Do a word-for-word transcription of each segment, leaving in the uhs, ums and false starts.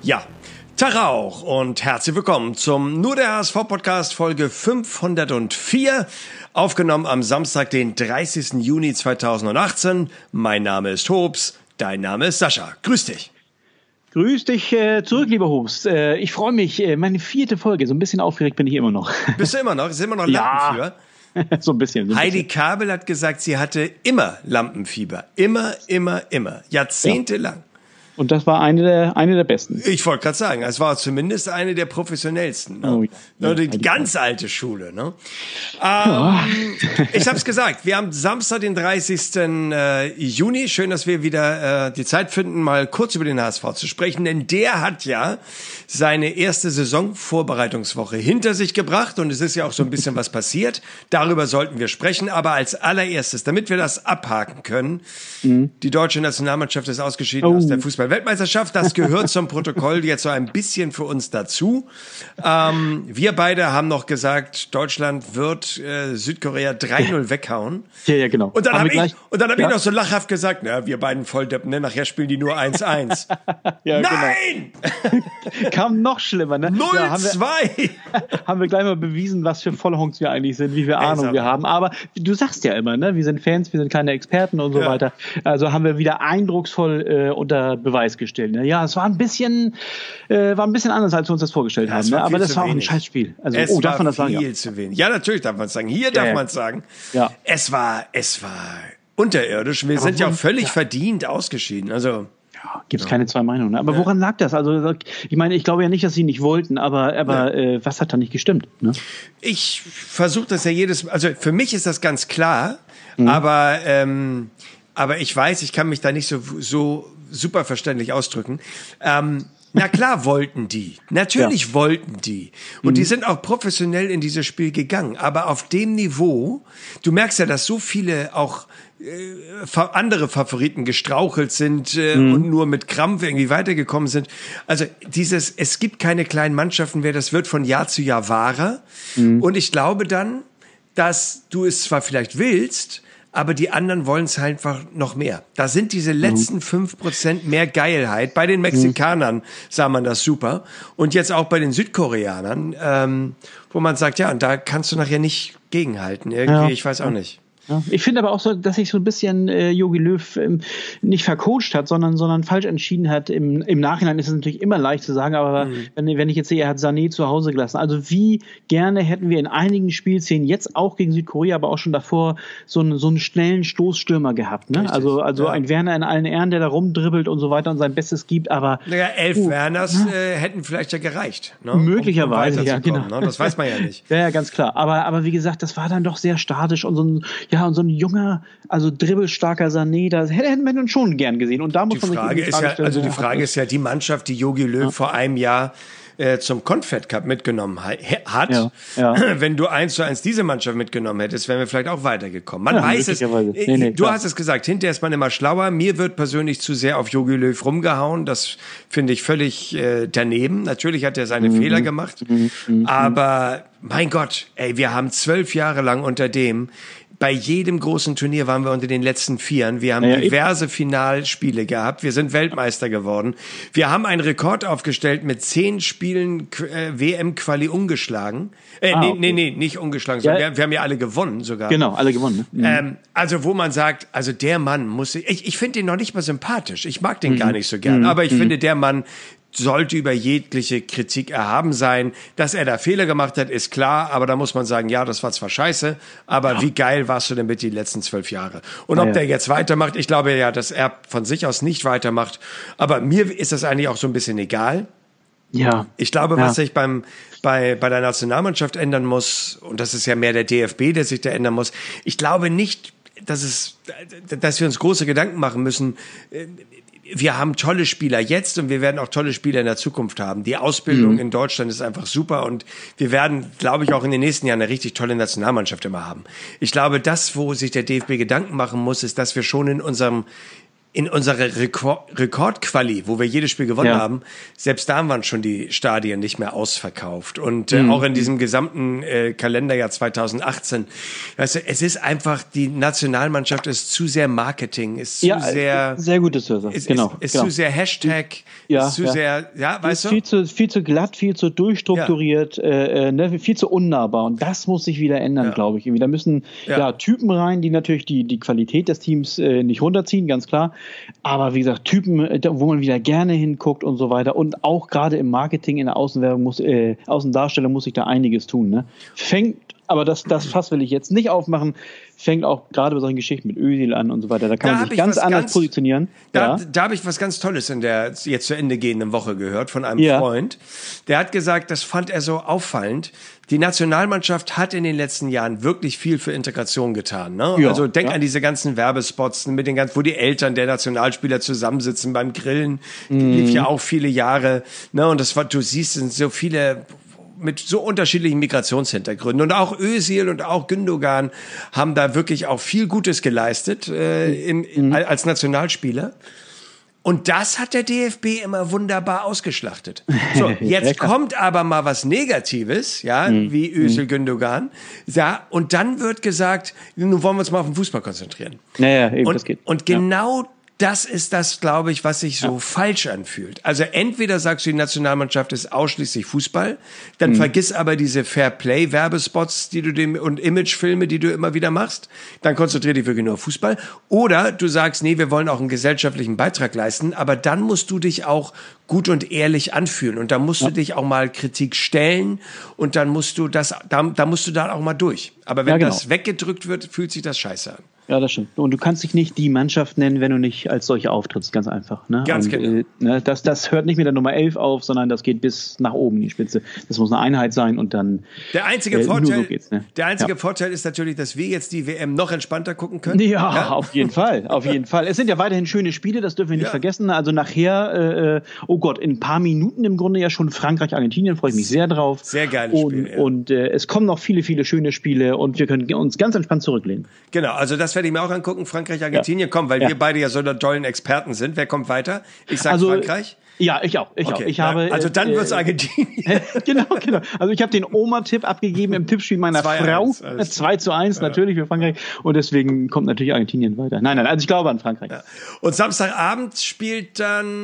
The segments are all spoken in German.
Ja, Tag auch und herzlich willkommen zum Nur der H S V-Podcast Folge fünfhundertvier, aufgenommen am Samstag, den dreißigsten Juni zweitausendachtzehn. Mein Name ist Hobbs, dein Name ist Sascha. Grüß dich. Grüß dich äh, zurück, lieber Hobbs. Äh, ich freue mich, äh, meine vierte Folge, so ein bisschen aufgeregt bin ich immer noch. Bist du immer noch? Ist immer noch Ja. Lampenfieber? so ein bisschen. So ein Heidi bisschen. Kabel hat gesagt, sie hatte immer Lampenfieber. Immer, immer, immer. Jahrzehntelang. Und das war eine der, eine der besten. Ich wollte gerade sagen, es war zumindest eine der professionellsten. Ne? Oh, ja. Ne, die Ja, ganz alte Schule. Ne? Ja. Ähm, ich habe es gesagt, wir haben Samstag, den dreißigsten Äh, Juni. Schön, dass wir wieder äh, die Zeit finden, mal kurz über den H S V zu sprechen. Denn der hat ja seine erste Saisonvorbereitungswoche hinter sich gebracht. Und es ist ja auch so ein bisschen was passiert. Darüber sollten wir sprechen. Aber als allererstes, damit wir das abhaken können, mhm. die deutsche Nationalmannschaft ist ausgeschieden Oh. aus der Fußball-Weltmeisterschaft. Das gehört zum Protokoll jetzt so ein bisschen für uns dazu. Ähm, wir beide haben noch gesagt, Deutschland wird äh, Südkorea drei null weghauen. Ja, ja, genau. Und dann Haben habe wir ich, gleich- und dann hab Ja. ich noch so lachhaft gesagt, na, wir beiden Volldeppen, ne? Nachher spielen die nur eins eins. Ja, Nein! genau. Kam noch schlimmer, ne? Ja, haben wir, null zwei! haben wir gleich mal bewiesen, was für Vollhongs wir eigentlich sind, wie viel Ey, Ahnung sag wir mal. haben. Aber du sagst ja immer, ne? Wir sind Fans, wir sind keine Experten und so Ja. weiter. Also haben wir wieder eindrucksvoll äh, unter Beweis gestellt. Ne? Ja, es war ein bisschen, äh, war ein bisschen anders, als wir uns das vorgestellt Ja, es haben. war Ne? viel Aber das zu war auch ein wenig. Scheißspiel. Also, Es oh, darf war man das sagen? viel Ja. zu wenig. Ja, natürlich darf man es sagen. Hier darf ja. man es sagen. Ja. Es war, es war unterirdisch. Wir sind ja auch völlig verdient ausgeschieden. Also, Gibt es keine zwei Meinungen. Ne? Aber woran lag das? Also ich meine, ich glaube ja nicht, dass sie nicht wollten, aber, aber äh, was hat da nicht gestimmt? Ne? ich versuche das ja jedes, also für mich ist das ganz klar, aber, ähm, aber ich weiß, ich kann mich da nicht so, so super verständlich ausdrücken. Ähm, na klar wollten die. Natürlich Ja. wollten die. Und die sind auch professionell in dieses Spiel gegangen. Aber auf dem Niveau, du merkst ja, dass so viele auch äh, fa- andere Favoriten gestrauchelt sind äh, und nur mit Krampf irgendwie weitergekommen sind. Also dieses, es gibt keine kleinen Mannschaften mehr, das wird von Jahr zu Jahr wahrer. Und ich glaube dann, dass du es zwar vielleicht willst, aber die anderen wollen es halt einfach noch mehr. Da sind diese letzten fünf Prozent mehr Geilheit. Bei den Mexikanern sah man das super. Und jetzt auch bei den Südkoreanern, ähm, wo man sagt, ja, und da kannst du nachher nicht gegenhalten. Irgendwie, Ja. ich weiß auch nicht. Ja. Ich finde aber auch so, dass sich so ein bisschen äh, Jogi Löw ähm, nicht vercoacht hat, sondern, sondern falsch entschieden hat. Im, Im Nachhinein ist es natürlich immer leicht zu sagen, aber Mhm. wenn, wenn ich jetzt sehe, er hat Sané zu Hause gelassen. Also wie gerne hätten wir in einigen Spielszenen, jetzt auch gegen Südkorea, aber auch schon davor, so einen, so einen schnellen Stoßstürmer gehabt. Ne? Richtig, Also, also ja. ein Werner in allen Ehren, der da rumdribbelt und so weiter und sein Bestes gibt, aber Naja, elf Oh. Werners äh, hätten vielleicht ja gereicht. Ne? Möglicherweise, um, um ja, weiterzukommen, genau. Ne? Das weiß man ja nicht. Ja, ja, ganz klar. Aber, aber wie gesagt, das war dann doch sehr statisch und so ein, ja, und so ein junger, also dribbelstarker Sané, das hätten wir nun schon gern gesehen. Und da muss Die man Frage sich ist ja, stellen, also die ja, Frage ist ja, die Mannschaft, die Jogi Löw vor einem Jahr äh, zum Confed Cup mitgenommen ha- hat. Ja, ja. Wenn du eins zu eins diese Mannschaft mitgenommen hättest, wären wir vielleicht auch weitergekommen. Man Ja, weiß es. möglicherweise. äh, Nee, nee, du klar. hast es gesagt, hinterher ist man immer schlauer. Mir wird persönlich zu sehr auf Jogi Löw rumgehauen. Das finde ich völlig äh, daneben. Natürlich hat er seine Mhm. Fehler gemacht. Aber mein Gott, ey, wir haben zwölf Jahre lang unter dem bei jedem großen Turnier waren wir unter den letzten Vieren. Wir haben Ja, ja, diverse Finalspiele gehabt. Wir sind Weltmeister geworden. Wir haben einen Rekord aufgestellt mit zehn Spielen äh, W M-Quali ungeschlagen. Äh, Ah, nee, okay. nee, nee, nicht ungeschlagen. Ja. Wir, wir haben ja alle gewonnen sogar. Genau, alle gewonnen. Ne? Mhm. Ähm, also wo man sagt, also der Mann muss, ich, ich finde ihn noch nicht mal sympathisch. Ich mag den Mhm. gar nicht so gern. Aber ich finde, der Mann sollte über jegliche Kritik erhaben sein. Dass er da Fehler gemacht hat, ist klar, aber da muss man sagen, ja, das war zwar scheiße, aber wie geil warst du denn mit die letzten zwölf Jahre? Und ob ja. der jetzt weitermacht, ich glaube ja, dass er von sich aus nicht weitermacht, aber mir ist das eigentlich auch so ein bisschen egal. Ja. Ich glaube, Ja. was sich beim, bei, bei der Nationalmannschaft ändern muss, und das ist ja mehr der D F B, der sich da ändern muss, ich glaube nicht, dass es, dass wir uns große Gedanken machen müssen. Wir haben tolle Spieler jetzt und wir werden auch tolle Spieler in der Zukunft haben. Die Ausbildung Mhm. in Deutschland ist einfach super und wir werden, glaube ich, auch in den nächsten Jahren eine richtig tolle Nationalmannschaft immer haben. Ich glaube, das, wo sich der D F B Gedanken machen muss, ist, dass wir schon in unserem in unserer Rekord- Rekordquali, wo wir jedes Spiel gewonnen Ja. haben, selbst da waren schon die Stadien nicht mehr ausverkauft. Und äh, Mhm. auch in diesem gesamten äh, Kalenderjahr zweitausendachtzehn. Weißt du, es ist einfach, die Nationalmannschaft ist zu sehr Marketing, ist zu Ja, sehr... sehr gut, dass du das sagst. Ist, Genau. ist, ist genau. zu sehr Hashtag, Ja, ist zu ja. sehr, ja, weißt ist du? viel zu, viel zu glatt, viel zu durchstrukturiert, äh, äh, ne, viel zu unnahbar. Und das muss sich wieder ändern, Ja. glaube ich. Irgendwie. Da müssen Ja. ja. Typen rein, die natürlich die, die Qualität des Teams äh, nicht runterziehen, ganz klar. Aber wie gesagt, Typen, äh, da- wo man wieder gerne hinguckt und so weiter. Und auch gerade im Marketing, in der Außenwerbung, muss, äh, Außendarstellung muss sich da einiges tun. Ne? Fängt, aber das, das Fass will ich jetzt nicht aufmachen, fängt auch gerade bei solchen Geschichten mit Özil an und so weiter. Da kann Da man hab sich ich ganz was anders ganz- positionieren. Da, ja. da habe ich was ganz Tolles in der jetzt zu Ende gehenden Woche gehört von einem Ja. Freund. Der hat gesagt, das fand er so auffallend. Die Nationalmannschaft hat in den letzten Jahren wirklich viel für Integration getan. Ne? Ja, also denk ja. an diese ganzen Werbespots mit den ganzen, wo die Eltern der Nationalspieler zusammensitzen beim Grillen. Die lief ja auch viele Jahre. Ne? Und das war, du siehst, es sind so viele mit so unterschiedlichen Migrationshintergründen. Und auch Özil und auch Gündogan haben da wirklich auch viel Gutes geleistet äh, im, im, als Nationalspieler. Und das hat der D F B immer wunderbar ausgeschlachtet. So, jetzt Ja, klar. kommt aber mal was Negatives, ja, wie Özil, Gündogan. Ja, und dann wird gesagt, nun wollen wir uns mal auf den Fußball konzentrieren. Naja, eben, Und, das geht. und genau das ist das, glaube ich, was sich so falsch anfühlt. Also entweder sagst du, die Nationalmannschaft ist ausschließlich Fußball, dann Mhm. vergiss aber diese Fair-Play-Werbespots, die du dem und Imagefilme, die du immer wieder machst, dann konzentrier dich wirklich nur auf Fußball. Oder du sagst, nee, wir wollen auch einen gesellschaftlichen Beitrag leisten, aber dann musst du dich auch gut und ehrlich anfühlen und da musst du dich auch mal Kritik stellen und dann musst du das, da, da musst du da auch mal durch. Aber wenn Ja, genau. das weggedrückt wird, fühlt sich das scheiße an. Ja, das stimmt. Und du kannst dich nicht die Mannschaft nennen, wenn du nicht als solche auftrittst, ganz einfach. Ne? Ganz und, genau. Äh, ne, das, das hört nicht mit der Nummer elf auf, sondern das geht bis nach oben in die Spitze. Das muss eine Einheit sein und dann Der einzige, äh, nur Vorteil, so geht's. Ne? der einzige ja. Vorteil ist natürlich, dass wir jetzt die W M noch entspannter gucken können. Ja, auf jeden Fall, auf jeden Fall. Es sind ja weiterhin schöne Spiele, das dürfen wir nicht Ja. vergessen. Also nachher, äh, oh Gott, in ein paar Minuten im Grunde ja schon Frankreich, Argentinien, freue ich mich sehr drauf. Sehr geiles und, Spiel, ja. Und äh, es kommen noch viele, viele schöne Spiele und wir können uns ganz entspannt zurücklehnen. Genau, also das werde ich mir auch angucken. Frankreich, Argentinien, Ja. komm, weil Ja. wir beide ja so tollen Experten sind. Wer kommt weiter? Ich sag Also, Frankreich. Ja, ich auch. Ich Okay, auch. Ich ja, habe, also dann äh, wird's Argentinien. genau, genau. Also ich habe den Oma-Tipp abgegeben im Tippspiel meiner zwei Frau. eins, alles zwei zu eins natürlich für Frankreich. Und deswegen kommt natürlich Argentinien weiter. Nein, nein, also ich glaube an Frankreich. Ja. Und Samstagabend spielt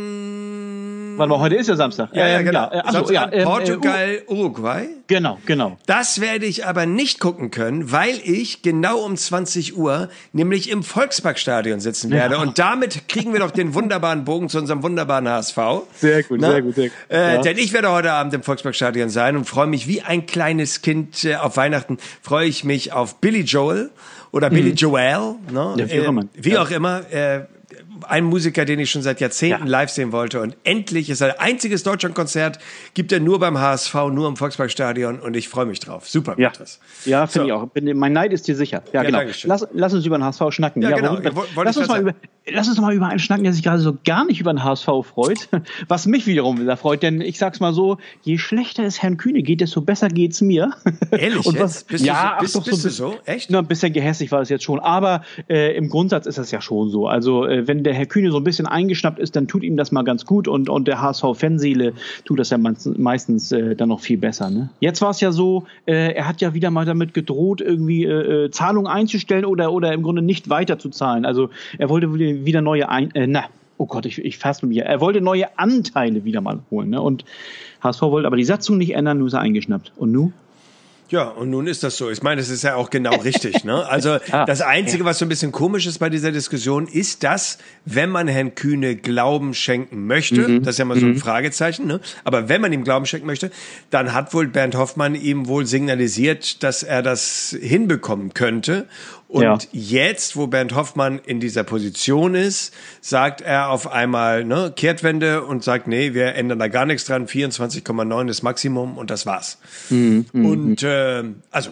dann... Warte mal, heute ist ja Samstag. Ja, ja, Ähm, genau. äh, achso, Samstagabend ja, ähm, äh, Portugal, Uruguay. uh, genau, genau. Das werde ich aber nicht gucken können, weil ich genau um zwanzig Uhr nämlich im Volksparkstadion sitzen werde. Und damit kriegen wir doch den wunderbaren Bogen zu unserem wunderbaren H S V. Sehr gut, Na? sehr gut, sehr gut. Äh, Ja. Denn ich werde heute Abend im Volksparkstadion sein und freue mich wie ein kleines Kind äh, auf Weihnachten. Freue ich mich auf Billy Joel oder Billy Joel. Ne? Ja, wie auch immer. Äh, wie Ja. auch immer. Äh, ein Musiker, den ich schon seit Jahrzehnten Ja. live sehen wollte. Und endlich ist ein einziges Deutschlandkonzert, gibt er nur beim H S V, nur im Volksparkstadion. Und ich freue mich drauf. Super, Ja, Beatrice. ja finde So. ich auch. Bin, mein Neid ist dir sicher. Ja, Ja, genau. Dankeschön. Lass, lass uns über den H S V schnacken. Ja, genau. worüber- Ja, wo- wollte lass, ich uns mal grad über, lass uns mal über einen schnacken, der sich gerade so gar nicht über den H S V freut. Was mich wiederum wieder freut. Denn ich sag's mal so, je schlechter es Herrn Kühne geht, desto besser geht's mir. Ehrlich Und jetzt? was, Bist du ja, so- bist- ach, doch, bist du so? Echt? Na, ein bisschen gehässig war es jetzt schon. Aber äh, im Grundsatz ist das ja schon so. Also äh, wenn der Herr Kühne so ein bisschen eingeschnappt ist, dann tut ihm das mal ganz gut. Und, und der H S V-Fanseele tut das ja meistens, meistens äh, dann noch viel besser. Ne? Jetzt war es ja so, äh, er hat ja wieder mal damit gedroht, irgendwie äh, äh, Zahlungen einzustellen oder, oder im Grunde nicht weiter zu zahlen. Also er wollte wieder neue Ein... Äh, na, oh Gott, ich, ich fasse mit mir. Er wollte neue Anteile wieder mal holen. Ne? Und H S V wollte aber die Satzung nicht ändern, nur ist er eingeschnappt. Und nun? Ja, und nun ist das so. Ich meine, das ist ja auch genau richtig. Ne? Also Ah, das Einzige, was so ein bisschen komisch ist bei dieser Diskussion, ist, dass, wenn man Herrn Kühne Glauben schenken möchte, Mhm. das ist ja mal so ein Fragezeichen, ne? Aber wenn man ihm Glauben schenken möchte, dann hat wohl Bernd Hoffmann ihm wohl signalisiert, dass er das hinbekommen könnte. Und Ja. jetzt, wo Bernd Hoffmann in dieser Position ist, sagt er auf einmal, ne, Kehrtwende und sagt, nee, wir ändern da gar nichts dran, vierundzwanzig Komma neun ist Maximum und das war's. Mhm. Und äh, also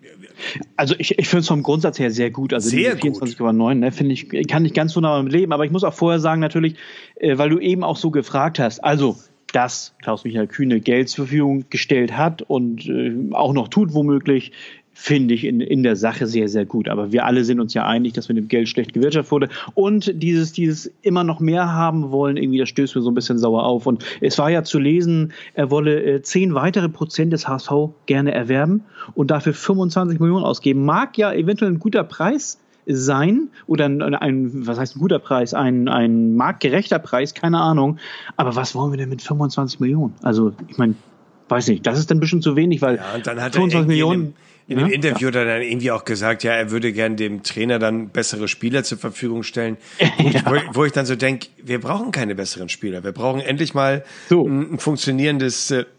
Also ich, ich finde es vom Grundsatz her sehr gut. Also Sehr diese vierundzwanzig Komma neun, ne, finde ich, kann ich ganz wunderbar mit leben. Aber ich muss auch vorher sagen natürlich, äh, weil du eben auch so gefragt hast, also dass Klaus-Michael Kühne Geld zur Verfügung gestellt hat und äh, auch noch tut womöglich, finde ich in, in der Sache sehr, sehr gut. Aber wir alle sind uns ja einig, dass mit dem Geld schlecht gewirtschaftet wurde. Und dieses, dieses immer noch mehr haben wollen, irgendwie, das stößt mir so ein bisschen sauer auf. Und es war ja zu lesen, er wolle äh, zehn weitere Prozent des H S V gerne erwerben und dafür fünfundzwanzig Millionen ausgeben. Mag ja eventuell ein guter Preis sein oder ein, ein, was heißt ein guter Preis, ein, ein marktgerechter Preis, keine Ahnung. Aber was wollen wir denn mit fünfundzwanzig Millionen? Also, ich meine, weiß nicht, das ist dann ein bisschen zu wenig, weil ja, und dann hat fünfundzwanzig Millionen... In dem Interview hat er dann irgendwie auch gesagt, ja, er würde gern dem Trainer dann bessere Spieler zur Verfügung stellen. Ja. Wo, wo ich dann so denke, wir brauchen keine besseren Spieler. Wir brauchen endlich mal so. ein, ein funktionierendes äh,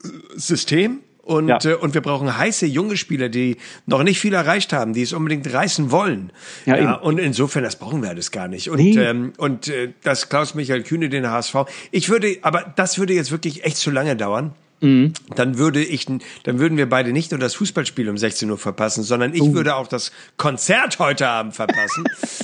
System. Und, ja. äh, und wir brauchen heiße, junge Spieler, die noch nicht viel erreicht haben, die es unbedingt reißen wollen. Ja, ja, und insofern, das brauchen wir alles gar nicht. Und, nee. ähm, und äh, dass Klaus-Michael Kühne den H S V, ich würde, aber das würde jetzt wirklich echt zu lange dauern. Mhm. Dann würde ich, dann würden wir beide nicht nur das Fußballspiel um sechzehn Uhr verpassen, sondern ich uh. würde auch das Konzert heute Abend verpassen.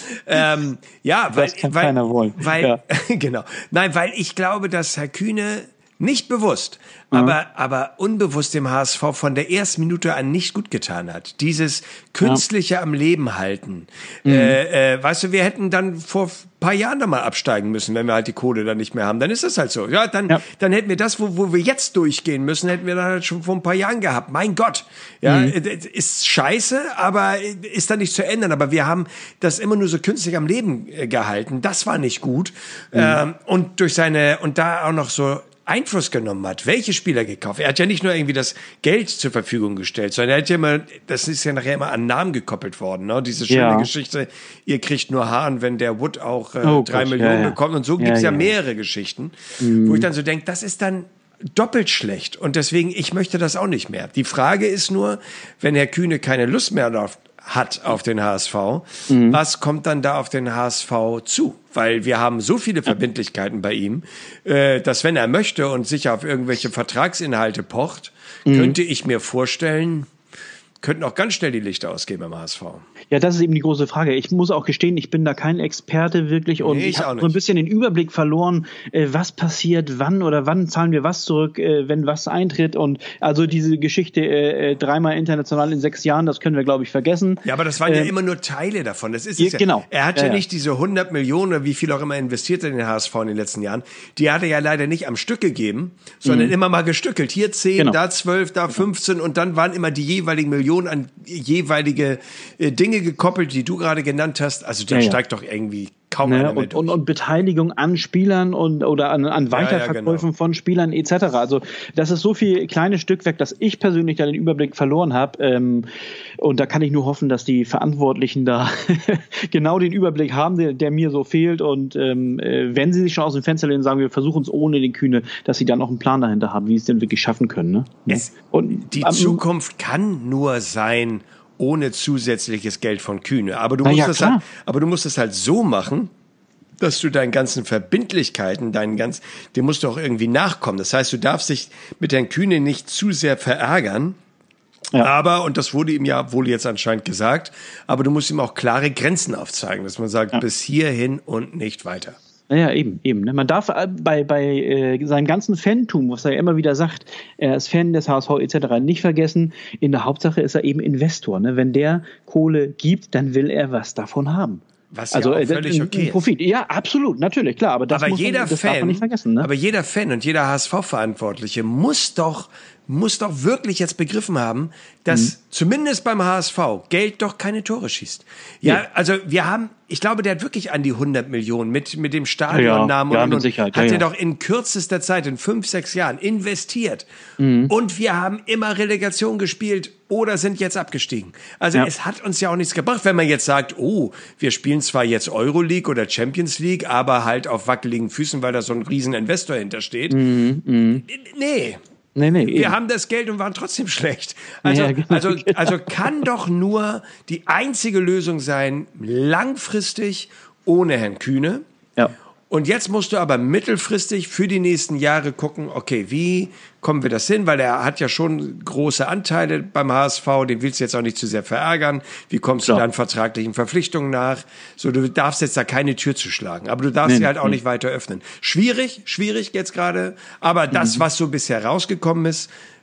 ähm, ja, weil, das kann weil, keiner wollen. Weil, ja. genau. Nein, weil ich glaube, dass Herr Kühne nicht bewusst, mhm. aber, aber unbewusst dem H S V von der ersten Minute an nicht gut getan hat. Dieses künstliche ja. am Leben halten. Mhm. Äh, äh, weißt du, wir hätten dann vor paar Jahren da mal absteigen müssen, wenn wir halt die Kohle dann nicht mehr haben. Dann ist das halt so. Ja, dann, ja. dann hätten wir das, wo, wo wir jetzt durchgehen müssen, hätten wir dann halt schon vor ein paar Jahren gehabt. Mein Gott. Ja, mhm. ist scheiße, aber ist dann nicht zu ändern. Aber wir haben das immer nur so künstlich am Leben gehalten. Das war nicht gut. Mhm. Ähm, und durch seine, und da auch noch so Einfluss genommen hat, welche Spieler gekauft. Er hat ja nicht nur irgendwie das Geld zur Verfügung gestellt, sondern er hat ja immer, das ist ja nachher immer an Namen gekoppelt worden, ne? Diese schöne ja. Geschichte, ihr kriegt nur Hahn, wenn der Wood auch äh, oh drei Gott, Millionen ja, ja. bekommt. Und so gibt's ja, ja mehrere Geschichten, mhm. wo ich dann so denke, das ist dann doppelt schlecht. Und deswegen, ich möchte das auch nicht mehr. Die Frage ist nur, wenn Herr Kühne keine Lust mehr darauf hat auf den H S V, mhm. was kommt dann da auf den H S V zu? Weil wir haben so viele Verbindlichkeiten bei ihm, äh, dass wenn er möchte und sich auf irgendwelche Vertragsinhalte pocht, mhm. könnte ich mir vorstellen, könnten auch ganz schnell die Lichter ausgehen beim H S V. Ja, das ist eben die große Frage. Ich muss auch gestehen, ich bin da kein Experte wirklich und nee, ich, ich habe so ein bisschen den Überblick verloren, äh, was passiert, wann oder wann zahlen wir was zurück, äh, wenn was eintritt. Und also diese Geschichte äh, dreimal international in sechs Jahren, das können wir, glaube ich, vergessen. Ja, aber das waren äh, ja immer nur Teile davon. Das ist es ja. Genau. Er hat ja, ja nicht diese hundert Millionen oder wie viel auch immer investiert in den H S V in den letzten Jahren. Die hat er ja leider nicht am Stück gegeben, sondern mhm. immer mal gestückelt. Hier zehn, genau. da zwölf, da fünfzehn und dann waren immer die jeweiligen Millionen an jeweilige äh, Dinge gekoppelt, die du gerade genannt hast. Also da ja, steigt ja. doch irgendwie kaum ne, einer mehr und, und, und Beteiligung an Spielern und oder an, an Weiterverkäufen ja, ja, genau. von Spielern et cetera. Also das ist so viel kleines Stückwerk, dass ich persönlich da den Überblick verloren habe. Ähm, und da kann ich nur hoffen, dass die Verantwortlichen da genau den Überblick haben, der, der mir so fehlt. Und ähm, wenn sie sich schon aus dem Fenster lehnen, sagen wir, versuchen es ohne den Kühne, dass sie dann noch einen Plan dahinter haben, wie sie es denn wirklich schaffen können. Ne? Es, und die ähm, Zukunft kann nur sein ohne zusätzliches Geld von Kühne. Aber du musst ja, das halt, aber du musst es halt so machen, dass du deinen ganzen Verbindlichkeiten, deinen ganz, dem musst du auch irgendwie nachkommen. Das heißt, du darfst dich mit Herrn Kühne nicht zu sehr verärgern. Ja. Aber, und das wurde ihm ja wohl jetzt anscheinend gesagt, aber du musst ihm auch klare Grenzen aufzeigen, dass man sagt, ja. bis hierhin und nicht weiter. Ja, eben, eben. Ne? Man darf bei, bei äh, seinem ganzen Fantum, was er ja immer wieder sagt, er ist Fan des H S V et cetera, nicht vergessen, in der Hauptsache ist er eben Investor. Ne? Wenn der Kohle gibt, dann will er was davon haben. Was also, ja auch völlig okay Profit. Ist. Ja, absolut, natürlich, klar. Aber das, aber muss jeder man, das Fan, darf man nicht vergessen. Ne? Aber jeder Fan und jeder H S V-Verantwortliche muss doch muss doch wirklich jetzt begriffen haben, dass mhm. zumindest beim H S V Geld doch keine Tore schießt. Ja, nee. Also wir haben, ich glaube, der hat wirklich an die hundert Millionen mit mit dem Stadionnamen ja, ja, und, mit und Sicherheit. hat ja, er ja. doch in kürzester Zeit, in fünf, sechs Jahren investiert. Mhm. Und wir haben immer Relegation gespielt oder sind jetzt abgestiegen. Also ja. es hat uns ja auch nichts gebracht, wenn man jetzt sagt, oh, wir spielen zwar jetzt Euroleague oder Champions League, aber halt auf wackeligen Füßen, weil da so ein riesen Investor hintersteht. Mhm. Mhm. Nee. Nee, nee, wir eben. haben das Geld und waren trotzdem schlecht. Also, ja, genau, also, also kann doch nur die einzige Lösung sein, langfristig ohne Herrn Kühne. Ja. Und jetzt musst du aber mittelfristig für die nächsten Jahre gucken, okay, wie kommen wir das hin? Weil er hat ja schon große Anteile beim H S V, den willst du jetzt auch nicht zu sehr verärgern. Wie kommst ja. du dann vertraglichen Verpflichtungen nach? So, du darfst jetzt da keine Tür zuschlagen, aber du darfst nee, sie halt auch nee. nicht weiter öffnen. Schwierig, schwierig jetzt gerade, aber das, mhm. was so bisher rausgekommen ist,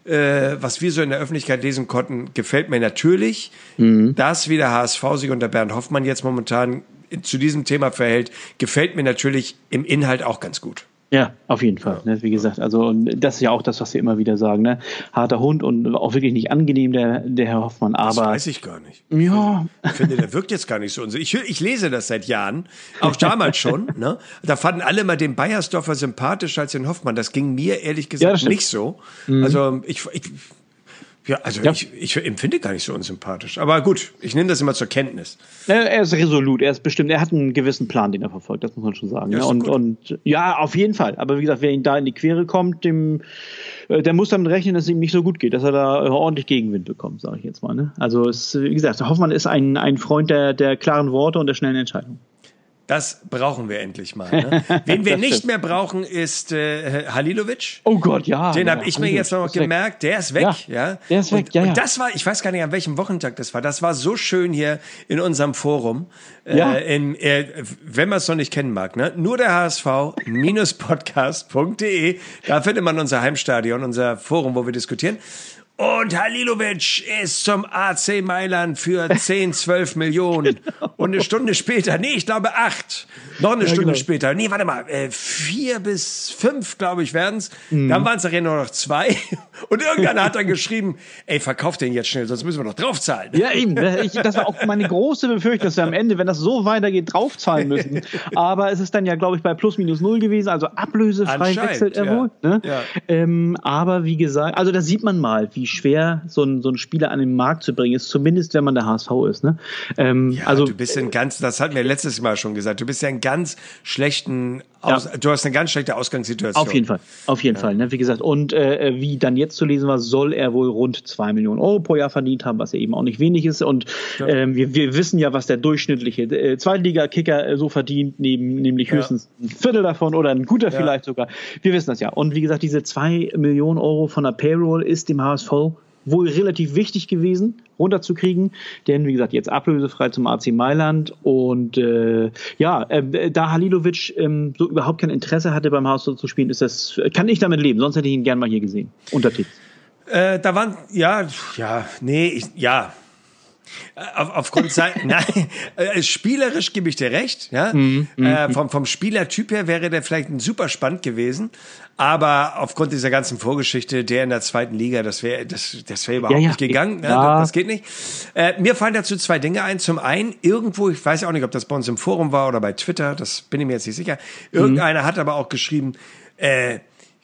äh, was wir so in der Öffentlichkeit lesen konnten, gefällt mir natürlich. Mhm. Das, wie der H S V sich unter Bernd Hoffmann jetzt momentan zu diesem Thema verhält, gefällt mir natürlich im Inhalt auch ganz gut. Ja, auf jeden Fall. Ja. Ne, wie gesagt, also und das ist ja auch das, was wir immer wieder sagen. Ne? Harter Hund und auch wirklich nicht angenehm, der, der Herr Hoffmann. Aber das weiß ich gar nicht. Ja. Ich finde, der wirkt jetzt gar nicht so. Ich, ich lese das seit Jahren, auch damals schon. Ne? Da fanden alle mal den Beiersdorfer sympathischer als den Hoffmann. Das ging mir ehrlich gesagt ja, nicht so. Mhm. Also ich... ich Ja, also ja. Ich, ich empfinde gar nicht so unsympathisch. Aber gut, ich nehme das immer zur Kenntnis. Er ist resolut, er ist bestimmt, er hat einen gewissen Plan, den er verfolgt, das muss man schon sagen. Ja, ne? und, und ja, auf jeden Fall. Aber wie gesagt, wer ihn da in die Quere kommt, dem, der muss damit rechnen, dass es ihm nicht so gut geht, dass er da ordentlich Gegenwind bekommt, sage ich jetzt mal. Ne? Also es, wie gesagt, Hoffmann ist ein, ein Freund der, der klaren Worte und der schnellen Entscheidungen. Das brauchen wir endlich mal. Ne? Wen wir nicht mehr brauchen, ist äh, Halilovic. Oh Gott, ja. Den ja, habe ich mir jetzt noch gemerkt. Der ist weg. Ja, ja. Der ist weg, und, ja, ja. Und das war, ich weiß gar nicht, an welchem Wochentag das war. Das war so schön hier in unserem Forum. Ja. Äh, in, äh, wenn man es noch nicht kennen mag, ne? Nur der H S V Podcast Punkt de. Da findet man unser Heimstadion, unser Forum, wo wir diskutieren. Und Halilovic ist zum A C Mailand für zehn, zwölf Millionen. Genau. Und eine Stunde später, nee, ich glaube acht. Noch eine ja, Stunde genau. später. Nee, warte mal, äh, vier bis fünf, glaube ich, werden's. Mhm. Dann waren es nachher nur noch zwei. Und irgendeiner hat dann geschrieben, ey, verkauf den jetzt schnell, sonst müssen wir noch draufzahlen. Ja, eben. Ich, das war auch meine große Befürchtung, dass wir am Ende, wenn das so weitergeht, draufzahlen müssen. Aber es ist dann ja, glaube ich, bei plus minus null gewesen. Also ablösefrei wechselt er wohl. Ja. Ne? Ja. Ähm, aber wie gesagt, also da sieht man mal, wie schwer so ein, so ein Spieler an den Markt zu bringen ist, zumindest wenn man der H S V ist. Ne? Ähm, ja, also, du bist ein ganz, das hatten wir letztes Mal schon gesagt, du bist ja ein ganz schlechten, Aus, ja. du hast eine ganz schlechte Ausgangssituation. Auf jeden Fall, auf jeden ja. Fall, ne? Wie gesagt. Und äh, wie dann jetzt zu lesen war, soll er wohl rund zwei Millionen Euro pro Jahr verdient haben, was ja eben auch nicht wenig ist. Und ja. ähm, wir, wir wissen ja, was der durchschnittliche äh, Zweitliga-Kicker äh, so verdient, neben, nämlich höchstens ja. ein Viertel davon oder ein guter ja. vielleicht sogar. Wir wissen das ja. Und wie gesagt, diese zwei Millionen Euro von der Payroll ist dem H S V wohl relativ wichtig gewesen, runterzukriegen, denn wie gesagt, jetzt ablösefrei zum A C Mailand und äh, ja, äh, da Halilovic ähm, so überhaupt kein Interesse hatte beim H S V zu spielen, ist das, kann ich damit leben, sonst hätte ich ihn gern mal hier gesehen, Untertitel. Äh, da waren, ja, ja, nee, ich, ja, Auf, aufgrund sein, nein, äh, spielerisch gebe ich dir recht, ja. Mm, mm, äh, vom, vom Spielertyp her wäre der vielleicht ein super spannend gewesen, aber aufgrund dieser ganzen Vorgeschichte, der in der zweiten Liga, das wäre, das, das wäre überhaupt ja, ja. nicht gegangen, ja. Ja, das, das geht nicht. Äh, mir fallen dazu zwei Dinge ein. Zum einen, irgendwo, ich weiß auch nicht, ob das bei uns im Forum war oder bei Twitter, das bin ich mir jetzt nicht sicher. Irgendeiner mm. hat aber auch geschrieben, äh,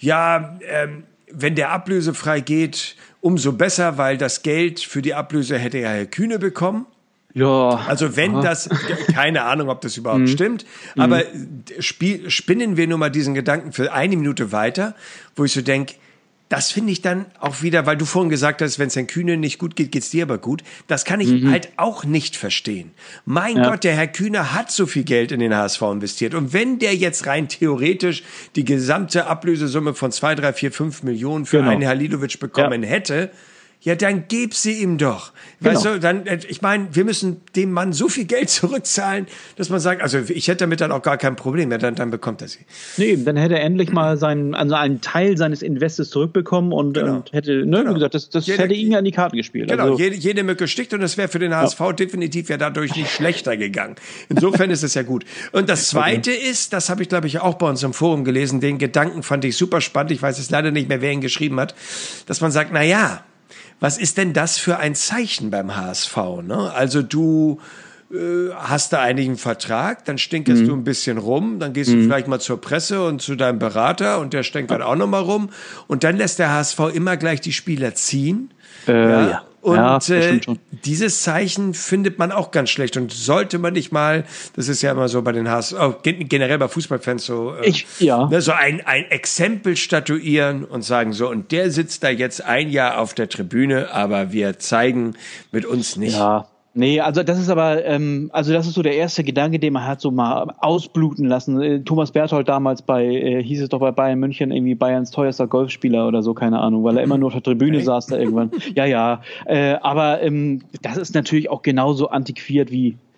ja, ähm, wenn der ablösefrei geht, umso besser, weil das Geld für die Ablöse hätte ja Herr Kühne bekommen. Ja. Also wenn aha. das, keine Ahnung, ob das überhaupt mhm. stimmt, aber spiel, spinnen wir nur mal diesen Gedanken für eine Minute weiter, wo ich so denke, das finde ich dann auch wieder, weil du vorhin gesagt hast, wenn es Herrn Kühne nicht gut geht, geht's dir aber gut. Das kann ich mhm. halt auch nicht verstehen. Mein ja. Gott, der Herr Kühne hat so viel Geld in den H S V investiert. Und wenn der jetzt rein theoretisch die gesamte Ablösesumme von zwei, drei, vier, fünf Millionen für genau. einen Halilovic bekommen ja. hätte, ja, dann gib sie ihm doch. Genau. Weißt du, dann, ich meine, wir müssen dem Mann so viel Geld zurückzahlen, dass man sagt, also ich hätte damit dann auch gar kein Problem, ja, dann, dann bekommt er sie. Nee, dann hätte er endlich mal seinen, also einen Teil seines Investes zurückbekommen und, genau. und hätte, ne, genau. wie gesagt, das, das jede, hätte ihm ja in die Karten gespielt. Genau, also, jede, jede Mücke sticht und es wäre für den H S V ja. definitiv ja dadurch nicht schlechter gegangen. Insofern ist es ja gut. Und das Zweite okay. ist, das habe ich glaube ich auch bei uns im Forum gelesen, den Gedanken fand ich super spannend, ich weiß jetzt leider nicht mehr, wer ihn geschrieben hat, dass man sagt, na ja, was ist denn das für ein Zeichen beim H S V? Ne? Also du äh, hast da eigentlich einen Vertrag, dann stinkerst mhm. du ein bisschen rum, dann gehst mhm. du vielleicht mal zur Presse und zu deinem Berater und der stinkert auch noch mal rum und dann lässt der H S V immer gleich die Spieler ziehen. Äh, ja. ja. Und ja, äh, dieses Zeichen findet man auch ganz schlecht und sollte man nicht mal, das ist ja immer so bei den H S V, oh, generell bei Fußballfans so, äh, ich, ja. ne, so ein, ein Exempel statuieren und sagen so, und der sitzt da jetzt ein Jahr auf der Tribüne, aber wir zeigen mit uns nicht. Ja. Nee, also das ist aber, ähm, also das ist so der erste Gedanke, den man hat so mal ausbluten lassen. Äh, Thomas Berthold damals bei, äh, hieß es doch bei Bayern München, irgendwie Bayerns teuerster Golfspieler oder so, keine Ahnung, weil er immer nur auf der Tribüne saß da irgendwann. Ja, ja, äh, aber ähm, das ist natürlich auch genauso antiquiert wie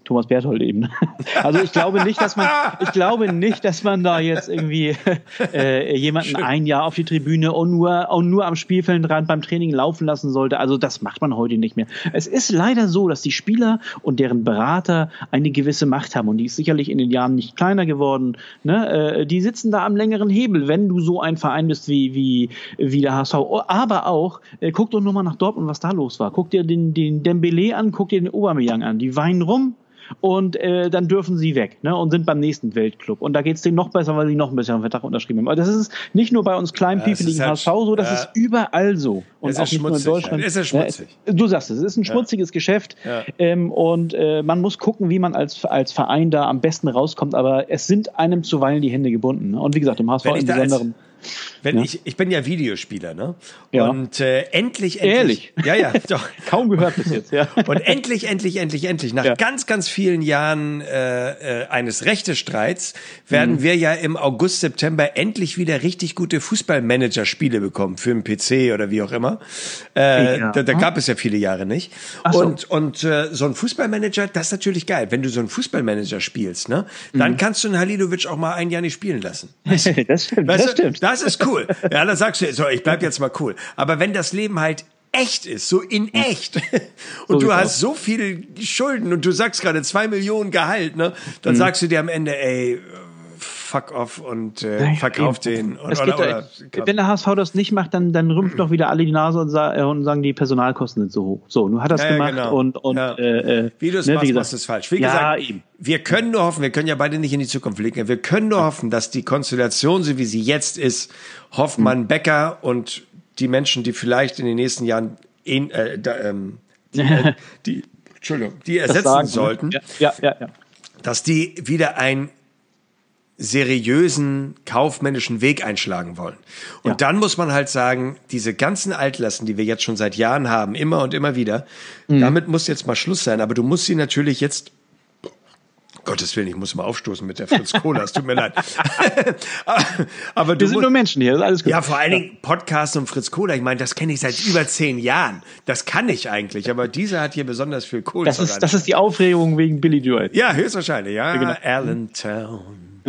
Thomas Berthold eben. Also ich glaube nicht, dass man, ich glaube nicht, dass man da jetzt irgendwie äh, jemanden Schön. ein Jahr auf die Tribüne und nur, und nur am Spielfeldrand beim Training laufen lassen sollte. Also das macht man heute nicht mehr. Es ist leider so, dass die Spieler und deren Berater eine gewisse Macht haben und die ist sicherlich in den Jahren nicht kleiner geworden. Ne? Äh, die sitzen da am längeren Hebel, wenn du so ein Verein bist wie, wie, wie der H S V. Aber auch, äh, guck doch nur mal nach Dortmund, was da los war. Guck dir den, den Dembélé an, guck dir den Aubameyang an. Die weinen rum und äh, dann dürfen sie weg, ne, und sind beim nächsten Weltclub. Und da geht's denen noch besser, weil sie noch ein bisschen einen Vertrag unterschrieben haben. Aber das ist nicht nur bei uns kleinen, ja, piefeligen halt, H S V so, das ja. ist überall so. Und es auch ist nicht nur in Deutschland. Es ist schmutzig. Ja, du sagst es, es ist ein schmutziges ja. Geschäft. Ja. Ähm, und äh, man muss gucken, wie man als, als Verein da am besten rauskommt. Aber es sind einem zuweilen die Hände gebunden. Ne? Und wie gesagt, im H S V im Besonderen. Wenn ja. ich, ich bin ja Videospieler, ne? Ja. Und äh, endlich, endlich. Ehrlich? Ja, ja, doch. Kaum gehört bis jetzt, ja. Und endlich, endlich, endlich, endlich, nach ja. ganz, ganz vielen Jahren äh, äh, eines Rechtestreits werden mhm. wir ja im August, September endlich wieder richtig gute Fußballmanager-Spiele bekommen für den P C oder wie auch immer. Äh, ja. da, da gab es ja viele Jahre nicht. Ach so. Und, und äh, so ein Fußballmanager, das ist natürlich geil. Wenn du so einen Fußballmanager spielst, ne, dann mhm. kannst du einen Halilovic auch mal ein Jahr nicht spielen lassen. Das stimmt, weißt du, das stimmt. Das ist cool. Ja, dann sagst du, so, ich bleib jetzt mal cool. Aber wenn das Leben halt echt ist, so in echt, und so du hast aus. so viele Schulden und du sagst gerade zwei Millionen Gehalt, ne, dann mhm. sagst du dir am Ende, ey, fuck off und äh, naja, verkauf eben. den. Oder, oder, oder, oder, wenn der H S V das nicht macht, dann, dann rümpft doch wieder alle die Nase und, sa- und sagen, die Personalkosten sind so hoch. So, nun hat er es ja, gemacht genau. und, und ja. äh, wie du es ne, machst, machst du es falsch. Wie ja, gesagt, eben. wir können nur hoffen, wir können ja beide nicht in die Zukunft blicken, wir können nur hoffen, dass die Konstellation, so wie sie jetzt ist, Hoffmann, Becker und die Menschen, die vielleicht in den nächsten Jahren in, äh, da, ähm, die, äh, die, Entschuldigung, die ersetzen sagen, sollten, ja, ja, ja, ja. dass die wieder ein seriösen kaufmännischen Weg einschlagen wollen. Und ja. dann muss man halt sagen, diese ganzen Altlasten, die wir jetzt schon seit Jahren haben, immer und immer wieder, mhm. damit muss jetzt mal Schluss sein. Aber du musst sie natürlich jetzt, Gottes Willen, ich muss mal aufstoßen mit der Fritz Cola, es tut mir leid. aber, aber du wir sind musst, nur Menschen hier, das ist alles gut. Ja, vor allen Dingen Podcast und Fritz Cola, ich meine, das kenne ich seit über zehn Jahren. Das kann ich eigentlich, aber dieser hat hier besonders viel Kohle. Das ist, das ist die Aufregung wegen Billy Joel. Ja, höchstwahrscheinlich, ja. ja genau. Allentown.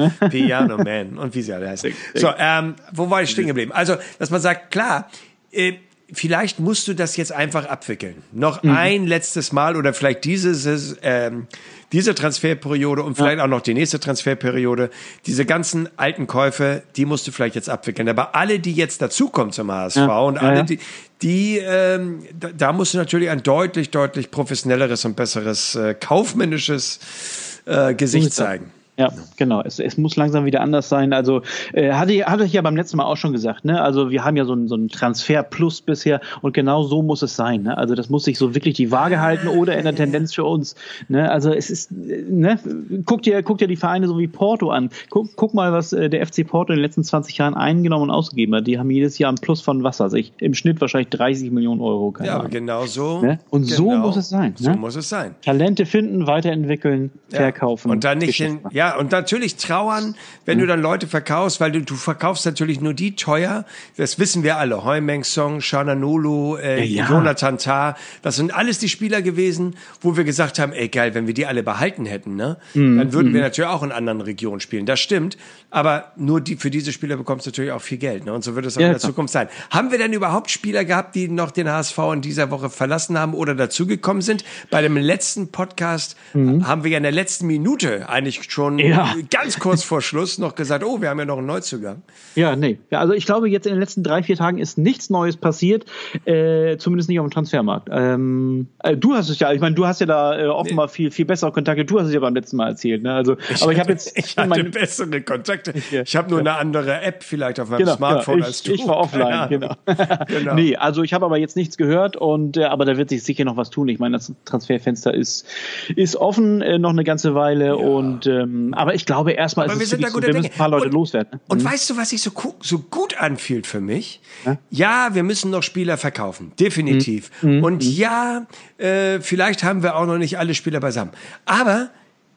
Piano Man und wie sie alle heißen. So, ähm, wo war ich stehen geblieben? Also, dass man sagt, klar, äh, vielleicht musst du das jetzt einfach abwickeln. Noch mhm. ein letztes Mal oder vielleicht dieses, ähm, diese Transferperiode und vielleicht ja. auch noch die nächste Transferperiode. Diese ganzen alten Käufe, die musst du vielleicht jetzt abwickeln. Aber alle, die jetzt dazukommen zum H S V ja. und alle, ja. die, die ähm, da, da musst du natürlich ein deutlich, deutlich professionelleres und besseres äh, kaufmännisches äh, Gesicht zeigen. Ja, genau. Es, es muss langsam wieder anders sein. Also äh, hatte, ich, hatte ich ja beim letzten Mal auch schon gesagt, ne? Also wir haben ja so einen so einen Transfer Plus bisher und genau so muss es sein. Ne? Also das muss sich so wirklich die Waage halten oder in der Tendenz für uns. Ne? Also es ist, ne? Guck dir, guck dir die Vereine so wie Porto an. Guck, guck mal, was äh, der F C Porto in den letzten zwanzig Jahren eingenommen und ausgegeben hat. Die haben jedes Jahr ein Plus von was weiß ich, im Schnitt wahrscheinlich dreißig Millionen Euro. Ja, aber genau so. Ne? Und genau, so muss es sein. So ne? muss es sein. Talente finden, weiterentwickeln, ja. verkaufen. Und dann nicht in, ja, und natürlich trauern, wenn mhm. du dann Leute verkaufst, weil du, du verkaufst natürlich nur die teuer, das wissen wir alle, Heumeng Song, Shananolu, äh, ja, ja. Jonathan Tah, das sind alles die Spieler gewesen, wo wir gesagt haben, ey geil, wenn wir die alle behalten hätten, ne, mhm. dann würden wir natürlich auch in anderen Regionen spielen, das stimmt, aber nur die, für diese Spieler bekommst du natürlich auch viel Geld, ne, und so wird es auch ja, in der klar. Zukunft sein. Haben wir denn überhaupt Spieler gehabt, die noch den H S V in dieser Woche verlassen haben oder dazugekommen sind? Bei dem letzten Podcast mhm. haben wir ja in der letzten Minute eigentlich schon ja. ganz kurz vor Schluss noch gesagt, oh, wir haben ja noch einen Neuzugang. Ja, nee. Ja, also ich glaube, jetzt in den letzten drei, vier Tagen ist nichts Neues passiert, äh, zumindest nicht auf dem Transfermarkt. Ähm, äh, du hast es ja, ich meine, du hast ja da äh, offenbar nee. viel, viel bessere Kontakte. Du hast es ja beim letzten Mal erzählt. Ne? Also, ich aber ich habe jetzt ich hatte mein, bessere Kontakte. Ich, ich habe nur ja. eine andere App vielleicht auf meinem genau, Smartphone ja, ich, als du. Ich war offline, genau. genau. Nee, also ich habe aber jetzt nichts gehört und äh, aber da wird sich sicher noch was tun. Ich meine, das Transferfenster ist ist offen äh, noch eine ganze Weile ja. und ähm, aber ich glaube erstmal ist es sind da gute so, wir Dinge. müssen ein paar Leute und, loswerden. Ne? Und mhm. weißt du, was sich so, so gut anfühlt für mich? Ja, ja wir müssen noch Spieler verkaufen. Definitiv. Mhm. Und ja, äh, vielleicht haben wir auch noch nicht alle Spieler beisammen. Aber